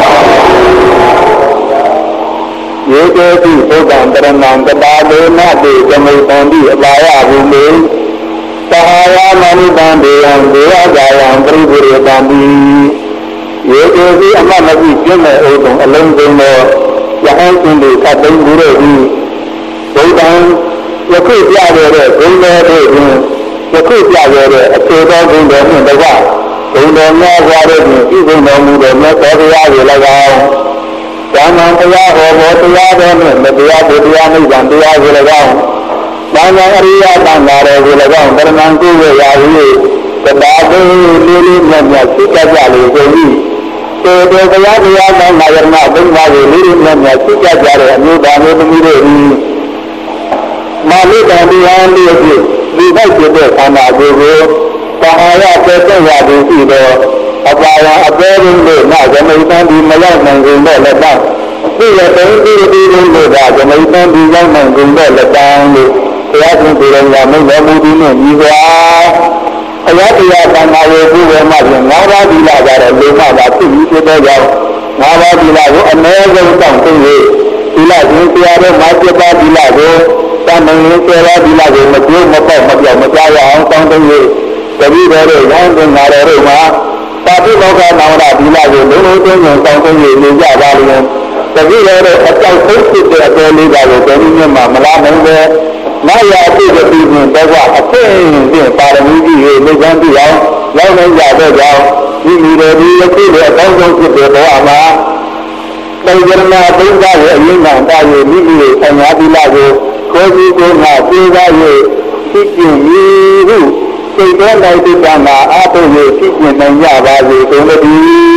Yeke Ti Sogan Taranang Kedade Nade Jamai Tandi Laya Bumi Sahaya Mani Tandi Yang Dea Jayang Pri Buri Tandi Yeke Ti Amma Nabi Jumma Odong Alam Jumma Yang Sindi Kadang Buri Sogan ယခုပြရတဲ့ဘုံတော်တို့တွင်ယခုပြရတဲ့အခြေတော်ဘုံတော်နှင့်တကွဘုံတော်များစွာတို့တွင်ဤဘုံတော်မူသောမြတ်စွာဘုရားကို၎င်းဉာဏ်မှန်တရားဟောဘောတရားတော်နှင့်မတရားကိုတရားနိဗ္ဗာန်တရားကို၎င်းဉာဏ်မှန်အရိယတန်ခါတော်ကို၎င်းတရဏံကိုရရာဟုသဘာဝလေးလေးမြတ်မြတ်သိကြကြလေကုန်၏တေတေတရားတရားမှန်နာယမဘုရားကိုလေးလေးမြတ်မြတ်သိကြကြတဲ့အမျိုးသားမျိုးသမီးတို့သည် မာလိတံတရားလေးဖြင့်ဒီဘက်ကျတဲ့ခန္ဓာကိုယ်ကိုသဟာရသက်သက်ရာတွင်ရှိသောအပါယအပေရင်းတို့နောက်ဇမိတံဒီမရောက်နိုင်ကုန်တဲ့လက်တံဒီရတုံးဒီဒီရင်းတို့ကဇမိတံဒီရောက်နိုင်ကုန်တဲ့လက်တံလို့ဘုရားရှင်ကိုယ်တော်ကမိန့်တော်မူသည်နှင့်ညီစွာအယတရားသံဃာရဲ့ဘုရားမှာဖြင့်ငါးပါးသီလကြတဲ့လူမှသာဖြစ်ပြီးဖြစ်သောကြောင့်ငါးပါးသီလကိုအနည်းဆုံးတောင်းသိ၍သီလရှင်တရားတော်မှာပြပါသီလကို တန်မင်းဆယ်ပါးသီလကိုမကျိုးမပေါက်မပြောက်မကြားရအောင်တောင်းတ၍ဘတတိတော်တို့ရောင်းတင်လာတော်တို့မှာပါတိလောကနာဝရဒီလာကိုလုံးလုံးသွင်းသွင်းတောင်းသွင်းနေကြပါလိမ့်မယ်တတိတော်တို့အကြောက်ဆုံးဖြစ်တဲ့အတော်လေးပါကိုဘယ်နည်းမှမလားနိုင်ပဲနာယာအဖြစ်အပြီးပြင်တော့အဖင်းဖြင့်ပါရမီကြီးကိုလက်ခံပြီးအောင်ရောက်နိုင်ကြတဲ့ကြောင့်ဒီမိတော်ဒီအဖြစ်အကောင်းဆုံးဖြစ်တဲ့ဘဝမှာတေယနာဒုက္ခရဲ့အရင်းခံတာရဲ့မိမိရဲ့ဆံရသီလကိုကိုယ်စီကိုယ်မှာသိသား၍ဖြစ်ကျင်ရည်ဟုစိတ်တော်လိုက်တဲ့ကံမှာအားထုတ်၍ဖြစ်ကျင်နိုင်ကြပါစေကုန်သတည်း